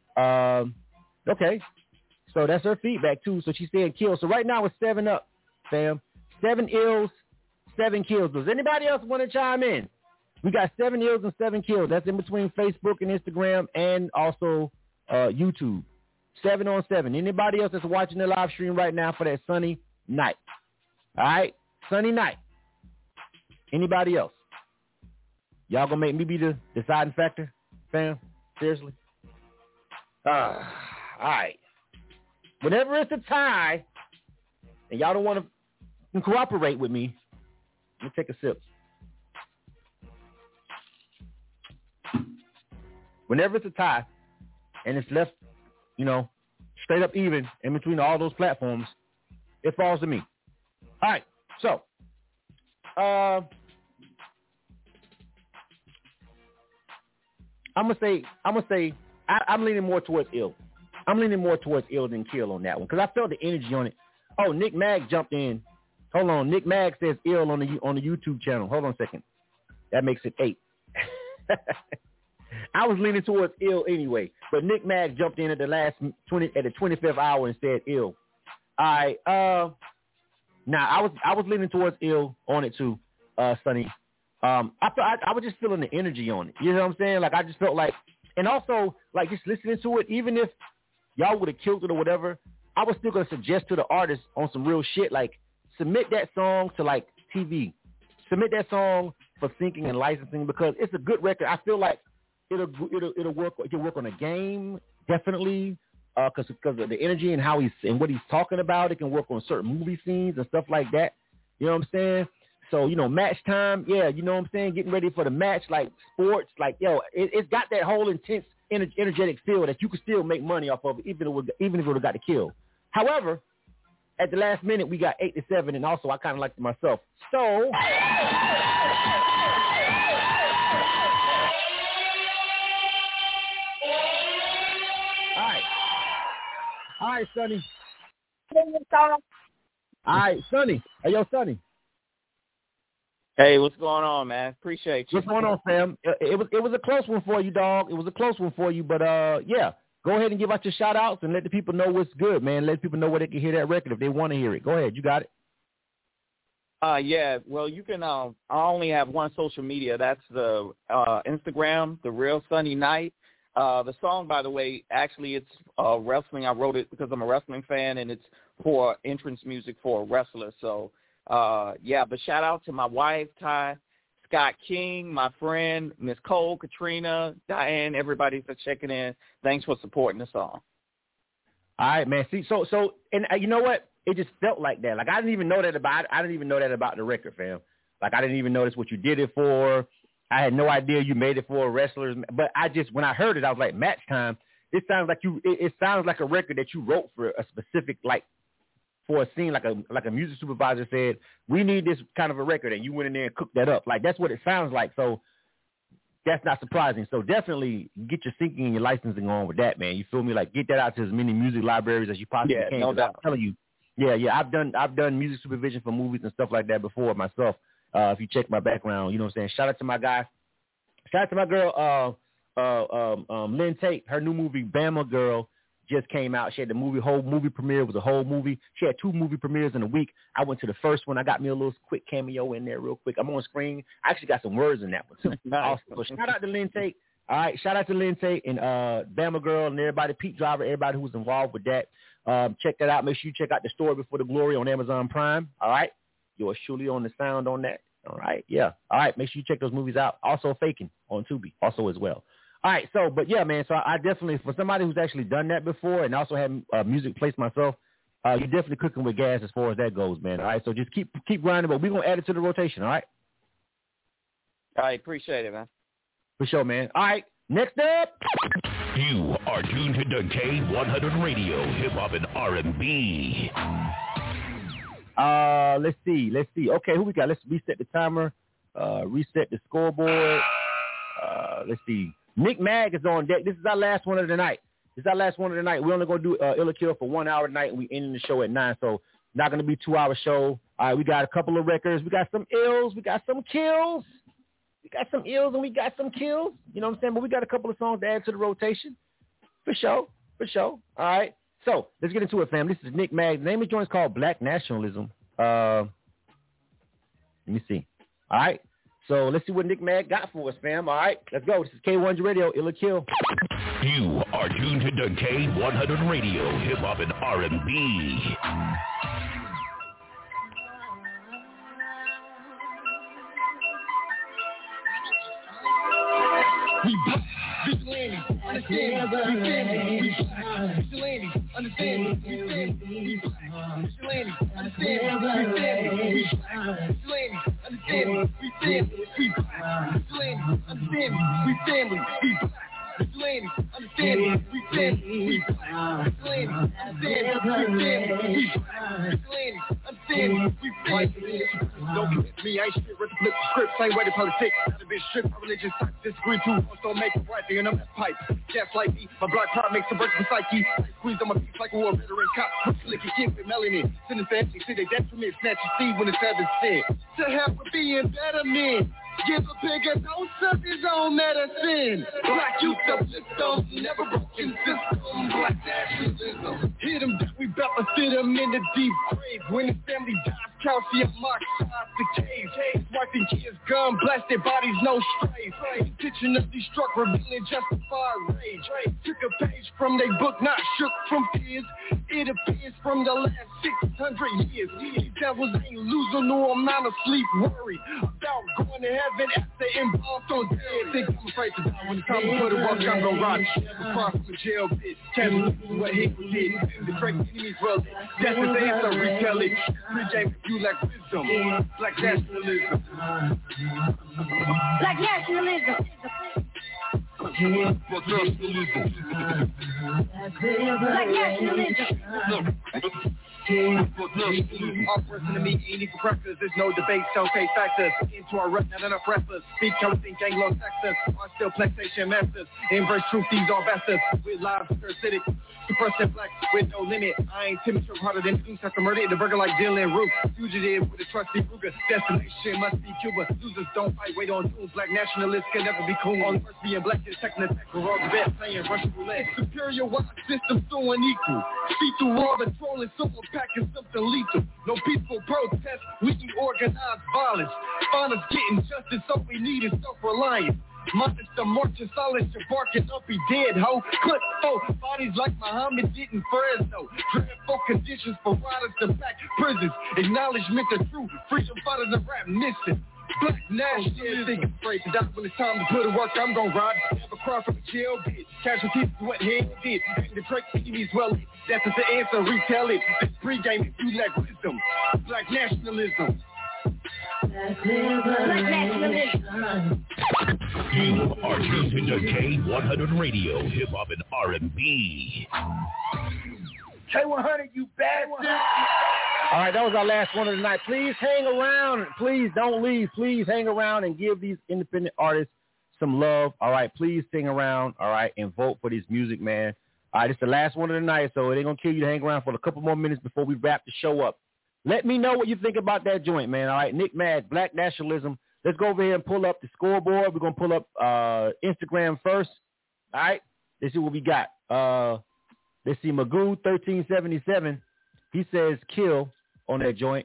Okay. So that's her feedback too. So she's saying Kill. So right now it's 7 up, fam. 7 ills, 7 kills. Does anybody else want to chime in? We got 7 ills and 7 kills. That's in between Facebook and Instagram and also YouTube. 7 on 7. Anybody else that's watching the live stream right now for that sunny night? All right? Sunny night. Anybody else? Y'all gonna make me be the deciding factor, fam? Seriously? All right. Whenever it's a tie and y'all don't want to cooperate with me, let me take a sip. Whenever it's a tie and it's left, straight up even in between all those platforms, it falls to me. All right, so I'm gonna say I'm leaning more towards Ill. I'm leaning more towards Ill than Kill on that one because I felt the energy on it. Oh, Nick Mag jumped in. Hold on, Nick Mag says Ill on the YouTube channel. Hold on a second. That makes it 8. I was leaning towards Ill anyway, but Nick Mag jumped in at the 25th hour and said Ill. All right. Now I was leaning towards Ill on it too, Sonny. I was just feeling the energy on it. You know what I'm saying? Like I just felt like, and also like just listening to it, even if y'all would have killed it or whatever, I was still gonna suggest to the artist on some real shit, like submit that song to like TV, submit that song for syncing and licensing because it's a good record. I feel like it'll work. It can work on a game definitely because of the energy and how what he's talking about. It can work on certain movie scenes and stuff like that. You know what I'm saying? So, match time, yeah, you know what I'm saying? Getting ready for the match, like sports, like, it's got that whole intense, energetic feel that you can still make money off of it, even if it would have got the kill. However, at the last minute, we got 8-7, and also I kind of liked it myself. So, all right, Sonny. All right, Sonny. Hey, yo, Sonny. Hey, what's going on, man? Appreciate you. What's going on, Sam? It was a close one for you, dog. It was a close one for you, but yeah. Go ahead and give out your shout-outs and let the people know what's good, man. Let people know where they can hear that record if they want to hear it. Go ahead. You got it. Yeah. Well, you can I only have one social media. That's the Instagram, The Real Sunny Night. The song, by the way, actually it's wrestling. I wrote it because I'm a wrestling fan, and it's for entrance music for a wrestler. So, yeah, but shout out to my wife, Ty Scott King, my friend, Miss Cole, Katrina, Diane, everybody for checking in. Thanks for supporting the song. All right, man. See, so, and you know what? It just felt like that. Like I didn't even know that about the record, fam. Like I didn't even notice what you did it for. I had no idea you made it for wrestlers. But when I heard it, I was like, match time. It sounds like it sounds like a record that you wrote for a specific, like, for a scene, like a music supervisor said, we need this kind of a record, and you went in there and cooked that up. Like, that's what it sounds like. So that's not surprising. So definitely get your syncing and your licensing on with that, man. You feel me? Like, get that out to as many music libraries as you possibly can. No doubt. I'm telling you, Yeah. I've done music supervision for movies and stuff like that before myself. If you check my background, you know what I'm saying. Shout out to my guy. Shout out to my girl, Lynn Tate. Her new movie, Bama Girl, just came out. She had the whole movie premiere. It was a whole movie. She had 2 movie premieres in a week. I went to the first one. I got me a little quick cameo in there real quick. I'm on screen. I actually got some words in that one too. Nice. So shout out to Lynn Tate. All right, shout out to Lynn Tate and Bama Girl and everybody, Pete Driver, everybody who was involved with that. Check that out. Make sure you check out The Story Before the Glory on Amazon Prime. All right, yours truly on the sound on that. All right, yeah. All right, make sure you check those movies out. Also Faking on Tubi, also as well. All right, so, but yeah, man, so I definitely, for somebody who's actually done that before and also had music placed myself, you're definitely cooking with gas as far as that goes, man. All right, so just keep grinding, but we're going to add it to the rotation, all right? All right, appreciate it, man. For sure, man. All right, next up. You are tuned to the K100 Radio, hip-hop and R&B. Let's see. Okay, who we got? Let's reset the timer, reset the scoreboard. Let's see. Nick Mag is on deck. This is our last one of the night. We're only going to do Illa Kill for 1 hour tonight, and we ending the show at 9, so not going to be 2-hour show. All right, we got a couple of records. We got some ills. We got some kills. We got some ills, and we got some kills. You know what I'm saying? But we got a couple of songs to add to the rotation. For sure. All right. So let's get into it, fam. This is Nick Mag. The name of the joint is called Black Nationalism. Let me see. All right. So let's see what Nick Mag got for us, fam. All right, let's go. This is K100 Radio, Illa Kill. You are tuned to the K100 Radio, hip hop and R&B. We vigilantes, understand, we family, we black. Vigilantes, understand, we family, we black. Vigilantes, understand, we family, we black. Vigilantes, understand, we family, we black. Vigilantes, understand, we family, we black. Vigilantes, understand, we family, we black. Vigilantes, understand, we family, we black. Vigilantes, understand, we family. Don't commit me, I ain't shit, read the flip script, same way to politics. Not a bitch strip, my religious type, disagree too, don't make it right, and I'm that pipe. Gas like me, my black pride makes a break my psyche. Squeeze on my feet like a war veteran cop. Lick a kid with melanin. Send it fancy, see they detriment, snatch your seed when it's 7 cents. To help with being better men. Give a pig a dose of his own medicine. Black youth uplift never broken system. Black nationalism. Hit him down, we bout to fit him in the deep grave. When his family dies, calcium oxide the cave. Wife and kids gun blast their bodies, no strays. Kitchen of destruct, revealing justified rage. Took a page from their book, not shook from fears. It appears from the last 600 years. These devils ain't losing no amount of sleep, worried about going to heaven after involved on dead. Think I'm afraid to die when it's time to put a work, I'm gonna ride. Across from a jail pit, casual what he did. The Drake enemies, well, that's the answer, retell it. Pre-game you like wisdom, black nationalism. Black nationalism. Black nationalism. Black nationalism. All person to me, ain't even crackers. There's no debate, self-pay factors. Into our rep, not enough rappers. Speak everything, gang low taxers. Are still PlayStation masters. Embrace truth, these are bastards. With live, parasitic. Suppressing black with no limit. I ain't timid, so harder than Deuce after murder. The burger like Dylan Roof. Fugitive with a trusty Ruger. Destination must be Cuba. Losers don't fight, wait on doom. Black nationalists can never be cool. On first being black is taking attack. We're all the best playing Russian roulette. Superior wide system so unequal. See through all the trolling, someone packing something lethal. No peaceful protest, we need organized violence. Find us getting justice, all we need is self-reliance. Minus the marching silence, you're barking up, he dead, ho. Clip folk, bodies like Muhammad did in Fresno. Dreadful conditions for riders to back prisons. Acknowledgement of truth, freedom fighters and rap missing. Black nationalism, afraid to die when it's time to put in work, I'm gon' ride. Never cry from a jail bit. Casualties is what hell did. And the Drake enemies, well, that's the answer, retell it. This pregame if you lack wisdom. Black nationalism. Black nationalism. You are tuned to K100 Radio, hip hop and R&B. K100, you bastard! All right, that was our last one of the night. Please hang around. Please don't leave. Please hang around and give these independent artists some love. All right, please hang around. All right, and vote for this music, man. All right, it's the last one of the night, so it ain't going to kill you to hang around for a couple more minutes before we wrap the show up. Let me know what you think about that joint, man. All right, Nick Mag, Black Nationalism. Let's go over here and pull up the scoreboard. We're going to pull up Instagram first. All right, let's see what we got. Let's see, Magoo 1377. He says kill on that joint.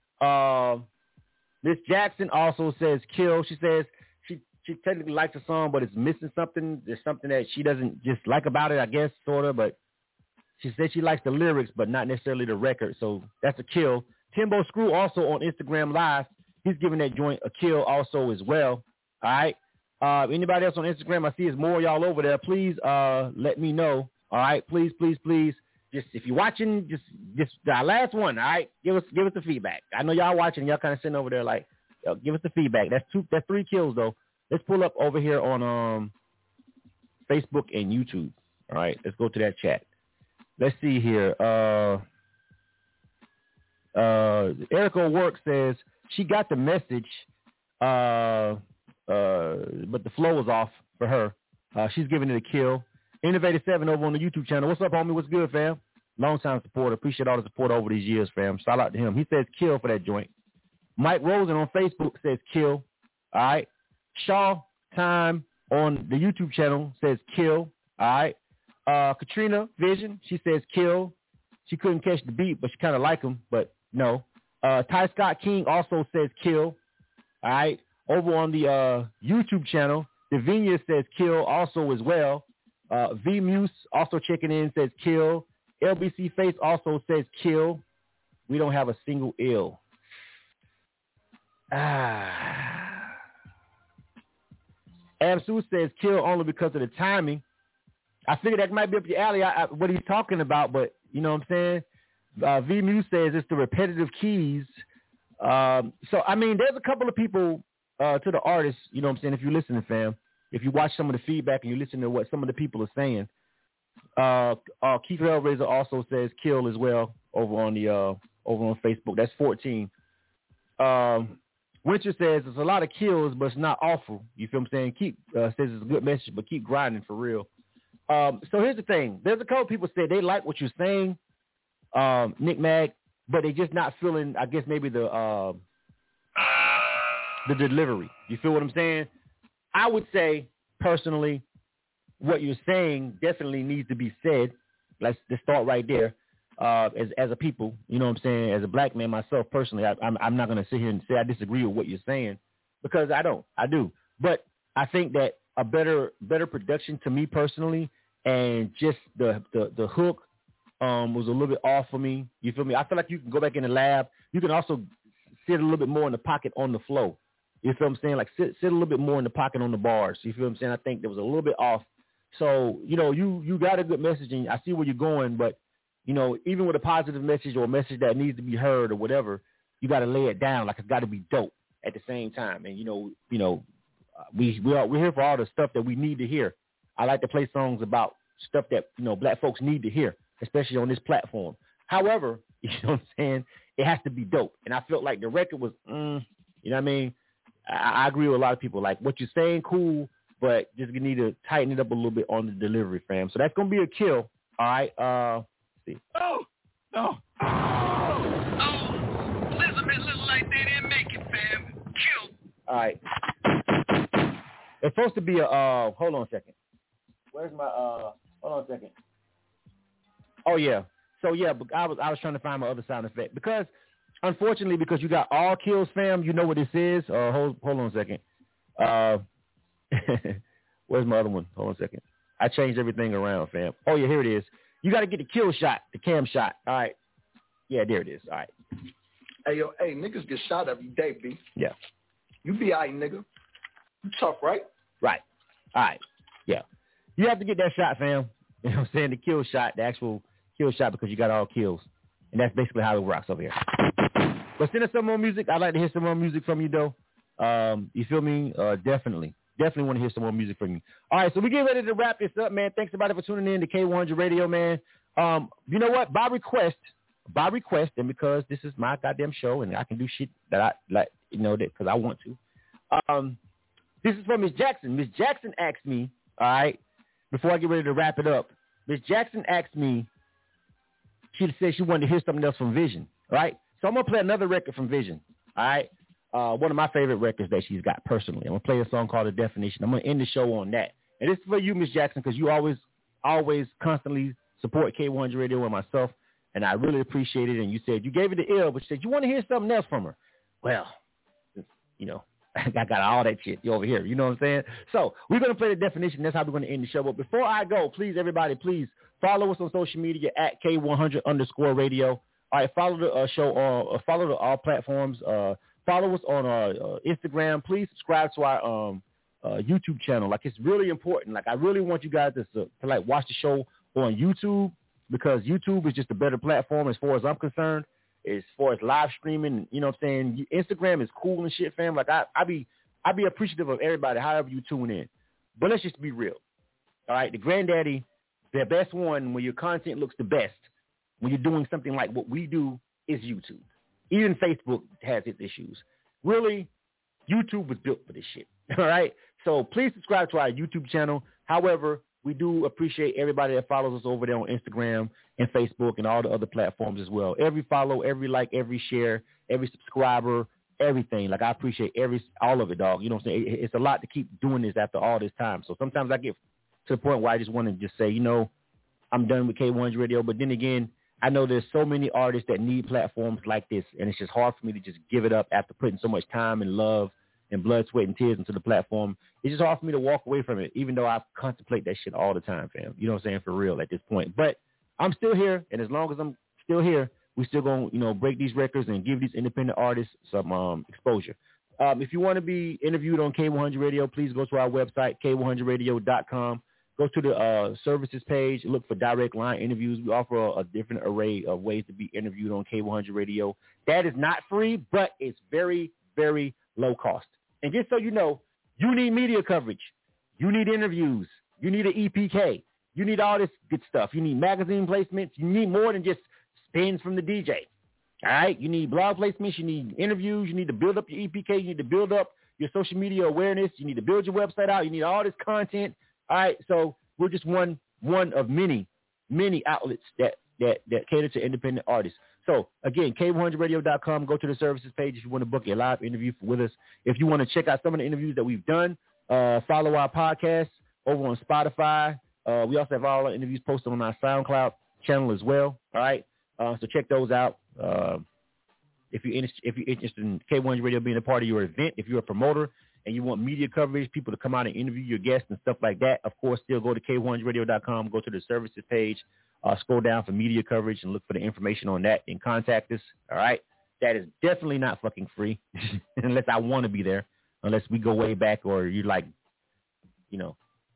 Miss Jackson also says kill. She says she technically likes the song, but it's missing something. There's something that she doesn't just like about it, I guess, sort of. But she said she likes the lyrics, but not necessarily the record. So that's a kill. Timbo Screw also on Instagram Live. He's giving that joint a kill also as well. All right. Anybody else on Instagram? I see it's more y'all over there. Please let me know. All right. Please. Just if you're watching, just our last one. All right. Give us the feedback. I know y'all watching. Y'all kind of sitting over there like, give us the feedback. That's 3 kills though. Let's pull up over here on Facebook and YouTube. All right, let's go to that chat. Let's see here. Erica Work says she got the message, but the flow was off for her. She's giving it a kill. Innovative 7 over on the YouTube channel. What's up, homie? What's good, fam? Long time supporter. Appreciate all the support over these years, fam. Shout out to him. He says kill for that joint. Mike Rosen on Facebook says kill. All right. Shaw Time on the YouTube channel says kill. All right. Katrina Vision, she says kill. She couldn't catch the beat, but she kind of like him, but no. Ty Scott King also says kill. All right. Over on the YouTube channel, Davinia says kill also as well. V Muse also checking in, says kill. LBC Face also says kill. We don't have a single ill. Absu says kill only because of the timing. I figured that might be up your alley, what he's talking about, but you know what I'm saying? V Muse says it's the repetitive keys. So, I mean, there's a couple of people to the artists, you know what I'm saying, if you listen to fam. If you watch some of the feedback and you listen to what some of the people are saying. Keith Hellraiser also says kill as well over on Facebook. That's 14. Winter says it's a lot of kills, but it's not awful. You feel what I'm saying? Says it's a good message, but keep grinding for real. So here's the thing. There's a couple people say they like what you're saying, Nick Mag, but they just not feeling, I guess, maybe the delivery. You feel what I'm saying? I would say, personally, what you're saying definitely needs to be said. Let's start right there. As a people, you know what I'm saying? As a black man myself, personally, I'm not going to sit here and say I disagree with what you're saying because I don't. I do. But I think that a better production to me personally and just the hook was a little bit off for me. You feel me? I feel like you can go back in the lab. You can also sit a little bit more in the pocket on the flow. You feel what I'm saying? Like sit a little bit more in the pocket on the bars. You feel what I'm saying? I think there was a little bit off. So, you know, you got a good message and I see where you're going, but you know, even with a positive message or a message that needs to be heard or whatever, you got to lay it down. Like it's got to be dope at the same time. And, we're here for all the stuff that we need to hear. I like to play songs about stuff that, you know, black folks need to hear, especially on this platform. However, you know what I'm saying? It has to be dope. And I felt like the record was, you know what I mean? I agree with a lot of people. Like what you're saying, cool, but just you need to tighten it up a little bit on the delivery, fam. So that's going to be a kill. All right. See. No. Elizabeth looked like they didn't make it, fam. Killed. All right. It's supposed to be a, hold on a second. Where's my, hold on a second. Oh, yeah. So, yeah, but I was trying to find my other sound effect. Because, unfortunately, because you got all kills, fam, you know what this is. Hold on a second. Where's my other one? Hold on a second. I changed everything around, fam. Oh, yeah, here it is. You got to get the kill shot, the cam shot. All right. Yeah, there it is. All right. Hey, niggas get shot every day, B. Yeah. You be all right, nigga. You tough, right? Right. All right. Yeah. You have to get that shot, fam. You know what I'm saying? The kill shot, the actual kill shot because you got all kills. And that's basically how it works over here. But send us some more music. I'd like to hear some more music from you, though. You feel me? Definitely. Definitely want to hear some more music from you. All right, so we get ready to wrap this up, man. Thanks, everybody, for tuning in to K100 Radio, man. You know what? By request, and because this is my goddamn show and I can do shit that I like, you know, that because I want to. This is from Miss Jackson. Miss Jackson asked me, all right, before I get ready to wrap it up, Miss Jackson asked me, she said she wanted to hear something else from Vision, right? So I'm going to play another record from Vision, all right? One of my favorite records that she's got personally. I'm going to play a song called The Definition. I'm going to end the show on that. And this is for you, Miss Jackson, because you always constantly support K100 Radio and myself, and I really appreciate it. And you said you gave it the ill, but you said you want to hear something else from her. Well, you know, I got all that shit over here. You know what I'm saying? So we're going to play The Definition. That's how we're going to end the show. But before I go, please, everybody, please follow us on social media at K100_radio. All right, follow the show on, follow all platforms. Follow us on Instagram. Please subscribe to our YouTube channel. Like, it's really important. Like, I really want you guys to like watch the show on YouTube, because YouTube is just a better platform as far as I'm concerned. As far as live streaming, you know what I'm saying? Instagram is cool and shit, fam. Like, I be appreciative of everybody, however you tune in. But let's just be real. All right, the granddaddy, the best one when your content looks the best, when you're doing something like what we do, is YouTube. Even Facebook has its issues. Really, YouTube was built for this shit. All right? So please subscribe to our YouTube channel. However, we do appreciate everybody that follows us over there on Instagram and Facebook and all the other platforms as well. Every follow, every like, every share, every subscriber, everything. Like, I appreciate all of it, dog. You know what I'm saying? It's a lot to keep doing this after all this time. So sometimes I get to the point where I just want to just say, you know, I'm done with K100 Radio. But then again, I know there's so many artists that need platforms like this, and it's just hard for me to just give it up after putting so much time and love and blood, sweat, and tears into the platform. It's just hard for me to walk away from it, even though I contemplate that shit all the time, fam. You know what I'm saying? For real at this point. But I'm still here, and as long as I'm still here, we still going to, you know, break these records and give these independent artists some exposure. If you want to be interviewed on K100 Radio, please go to our website, K100radio.com. Go to the services page, look for direct line interviews. We offer a different array of ways to be interviewed on K100 Radio. That is not free, but it's very, very low cost. And just so you know, you need media coverage. You need interviews. You need an EPK. You need all this good stuff. You need magazine placements. You need more than just spins from the DJ. All right? You need blog placements. You need interviews. You need to build up your EPK. You need to build up your social media awareness. You need to build your website out. You need all this content. All right, so we're just one of many outlets that cater to independent artists. So, again, K100radio.com. Go to the services page if you want to book a live interview with us. If you want to check out some of the interviews that we've done, follow our podcast over on Spotify. We also have all our interviews posted on our SoundCloud channel as well. All right, so check those out. If you're interested in K100 Radio being a part of your event, if you're a promoter and you want media coverage, people to come out and interview your guests and stuff like that, of course, still go to K100radio.com, go to the services page, scroll down for media coverage and look for the information on that and contact us, all right? That is definitely not fucking free unless I want to be there, unless we go way back or you're like, you know,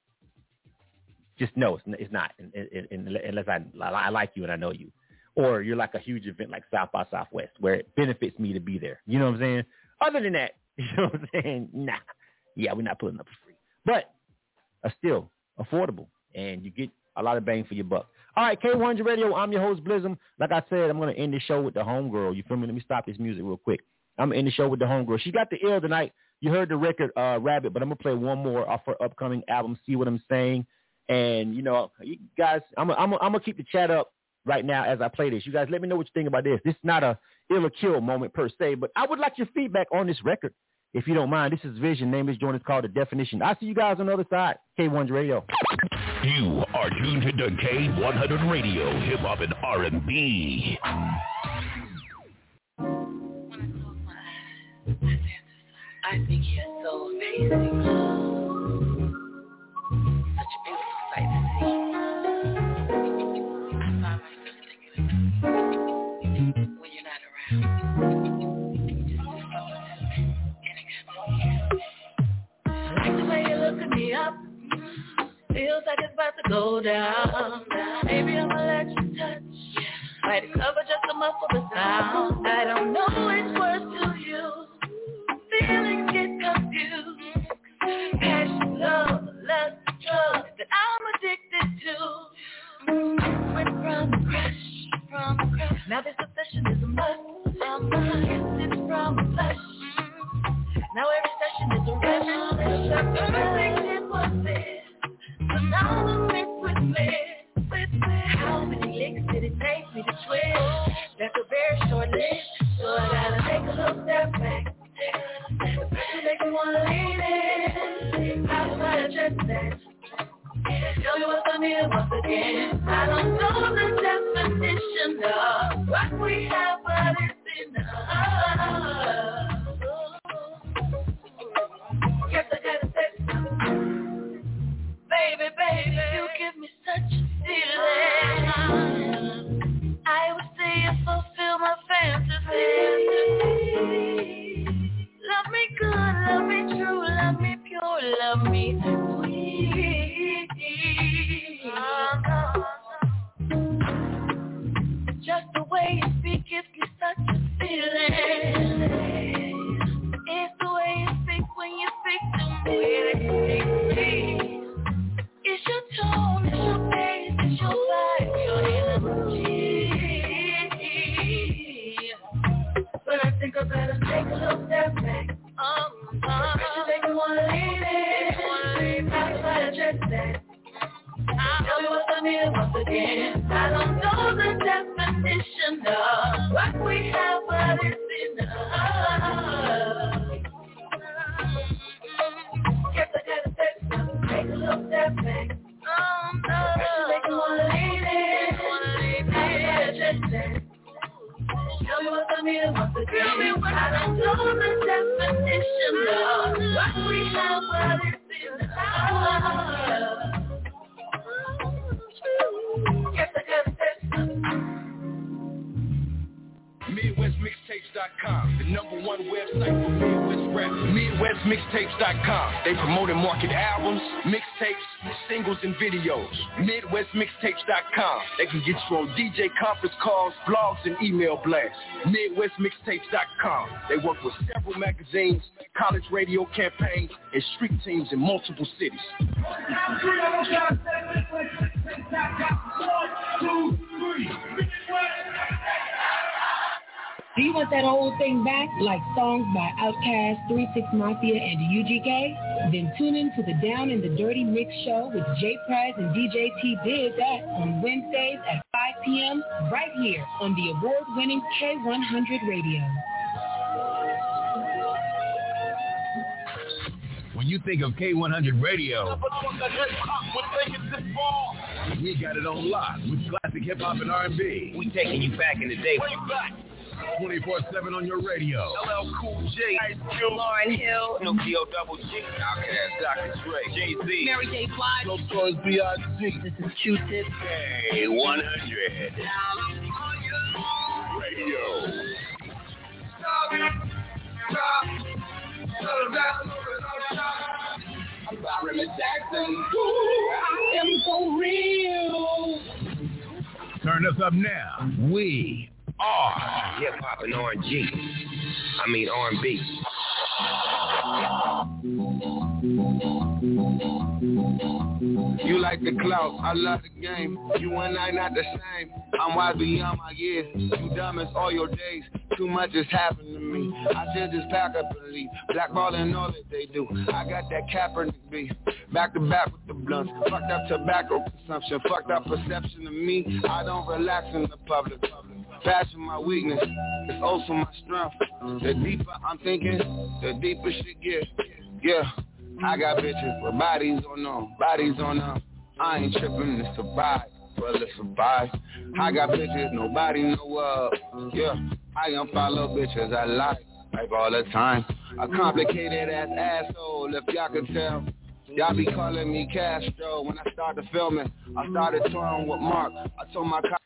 just no, it's not, unless I like you and I know you. Or you're like a huge event like South by Southwest where it benefits me to be there. You know what I'm saying? Other than that, you know what I'm saying? Nah. Yeah, we're not pulling up for free. But still affordable, and you get a lot of bang for your buck. All right, K100 Radio, I'm your host, Blizzum. Like I said, I'm going to end the show with the homegirl. You feel me? Let me stop this music real quick. I'm going to end the show with the homegirl. She got the ill tonight. You heard the record, Rabbit, but I'm going to play one more off her upcoming album, See What I'm Saying. And, you know, you guys, I'm going to keep the chat up right now as I play this. You guys let me know what you think about this. This is not a ill or kill moment per se, but I would like your feedback on this record, if you don't mind. This is Vision. Name is joint. It's called The Definition. I'll see you guys on the other side. K100 Radio. You are tuned to K100 Radio, hip hop and R&B. I think you're so amazing. Such a beautiful sight to see. I find myself thinking when you're not around. Just I like the way you look at me up. Feels like it's about to go down. Maybe I'ma let you touch. Might cover just to muffle the sound. I don't know which words to use. Feelings get confused. Passion, love, lust, drugs that I'm addicted to. I went from the crush. Now this obsession is a must. It's from the flesh. Now every session is a rush. The perfect it was this. So now I'm mixed with bliss. just that. Tell me what I need once again. I don't know the definition of what we have, but it's enough. Guess I gotta say something. Baby, you give me such a feeling. I would say you fulfill my fantasy. Love me good, love me true, love me pure, love me sweet. Just the way you speak gives me such a feeling. It's the way you speak when you speak to me. It's your tone, it's your face, it's your vibe, your energy. But I think I better take a little step back. You make me wanna leave it. I gotta just that. Tell me what I need once again. I don't know the definition of what we have, but it's enough. Guess I gotta take a little step back. You make me wanna leave it. I gotta just that. Tell me what I need once again. I don't know the definition of what we have, but it's enough. Guess I gotta say something. MidwestMixtapes.com, the #1 website for Midwest rap. MidwestMixtapes.com. They promote and market albums, mixtapes, singles, and videos. MidwestMixtapes.com. They can get you on DJ conference calls, blogs, and email blasts. MidwestMixtapes.com. They work with several magazines, college radio campaigns, and street teams in multiple cities. Do you want that old thing back, like songs by Outkast, 3 6 Mafia, and UGK? Then tune in to the Down and the Dirty Mix Show with J Prez and DJ T Did That on Wednesdays at 5 p.m. right here on the award-winning K100 Radio. When you think of K100 Radio, we got it on lock with classic hip-hop and R&B. We taking you back in the day. 24/7 on your radio. LL Cool J, Ice Cube, Lauryn Hill, Snoop D.O. G, Outkast, Dr. Dre, Jay-Z, Mary J. Blige, No Stories B.I.G. This is Q-Tip, K100 Radio. I am so real. Turn us up now. We are hip hop and R&G. I mean R&B. You like the clout, I love the game. You and I not the same. I'm wise beyond my years. You dumb as all your days. Too much has happened to me. I should just pack up and leave. Blackballing all that they do. I got that Kaepernick beef. Back to back with the blunts. Fucked up tobacco consumption. Fucked up perception of me. I don't relax in the public. Passion my weakness. It's also my strength. The deeper I'm thinking, the deeper shit get. Yeah. I got bitches with bodies on them. I ain't tripping to survive, well to survive. I got bitches nobody know of. Yeah, I unfollow bitches I like all the time. A complicated ass asshole, if y'all could tell. Y'all be calling me Castro. When I started filming, I started touring with Mark. I told my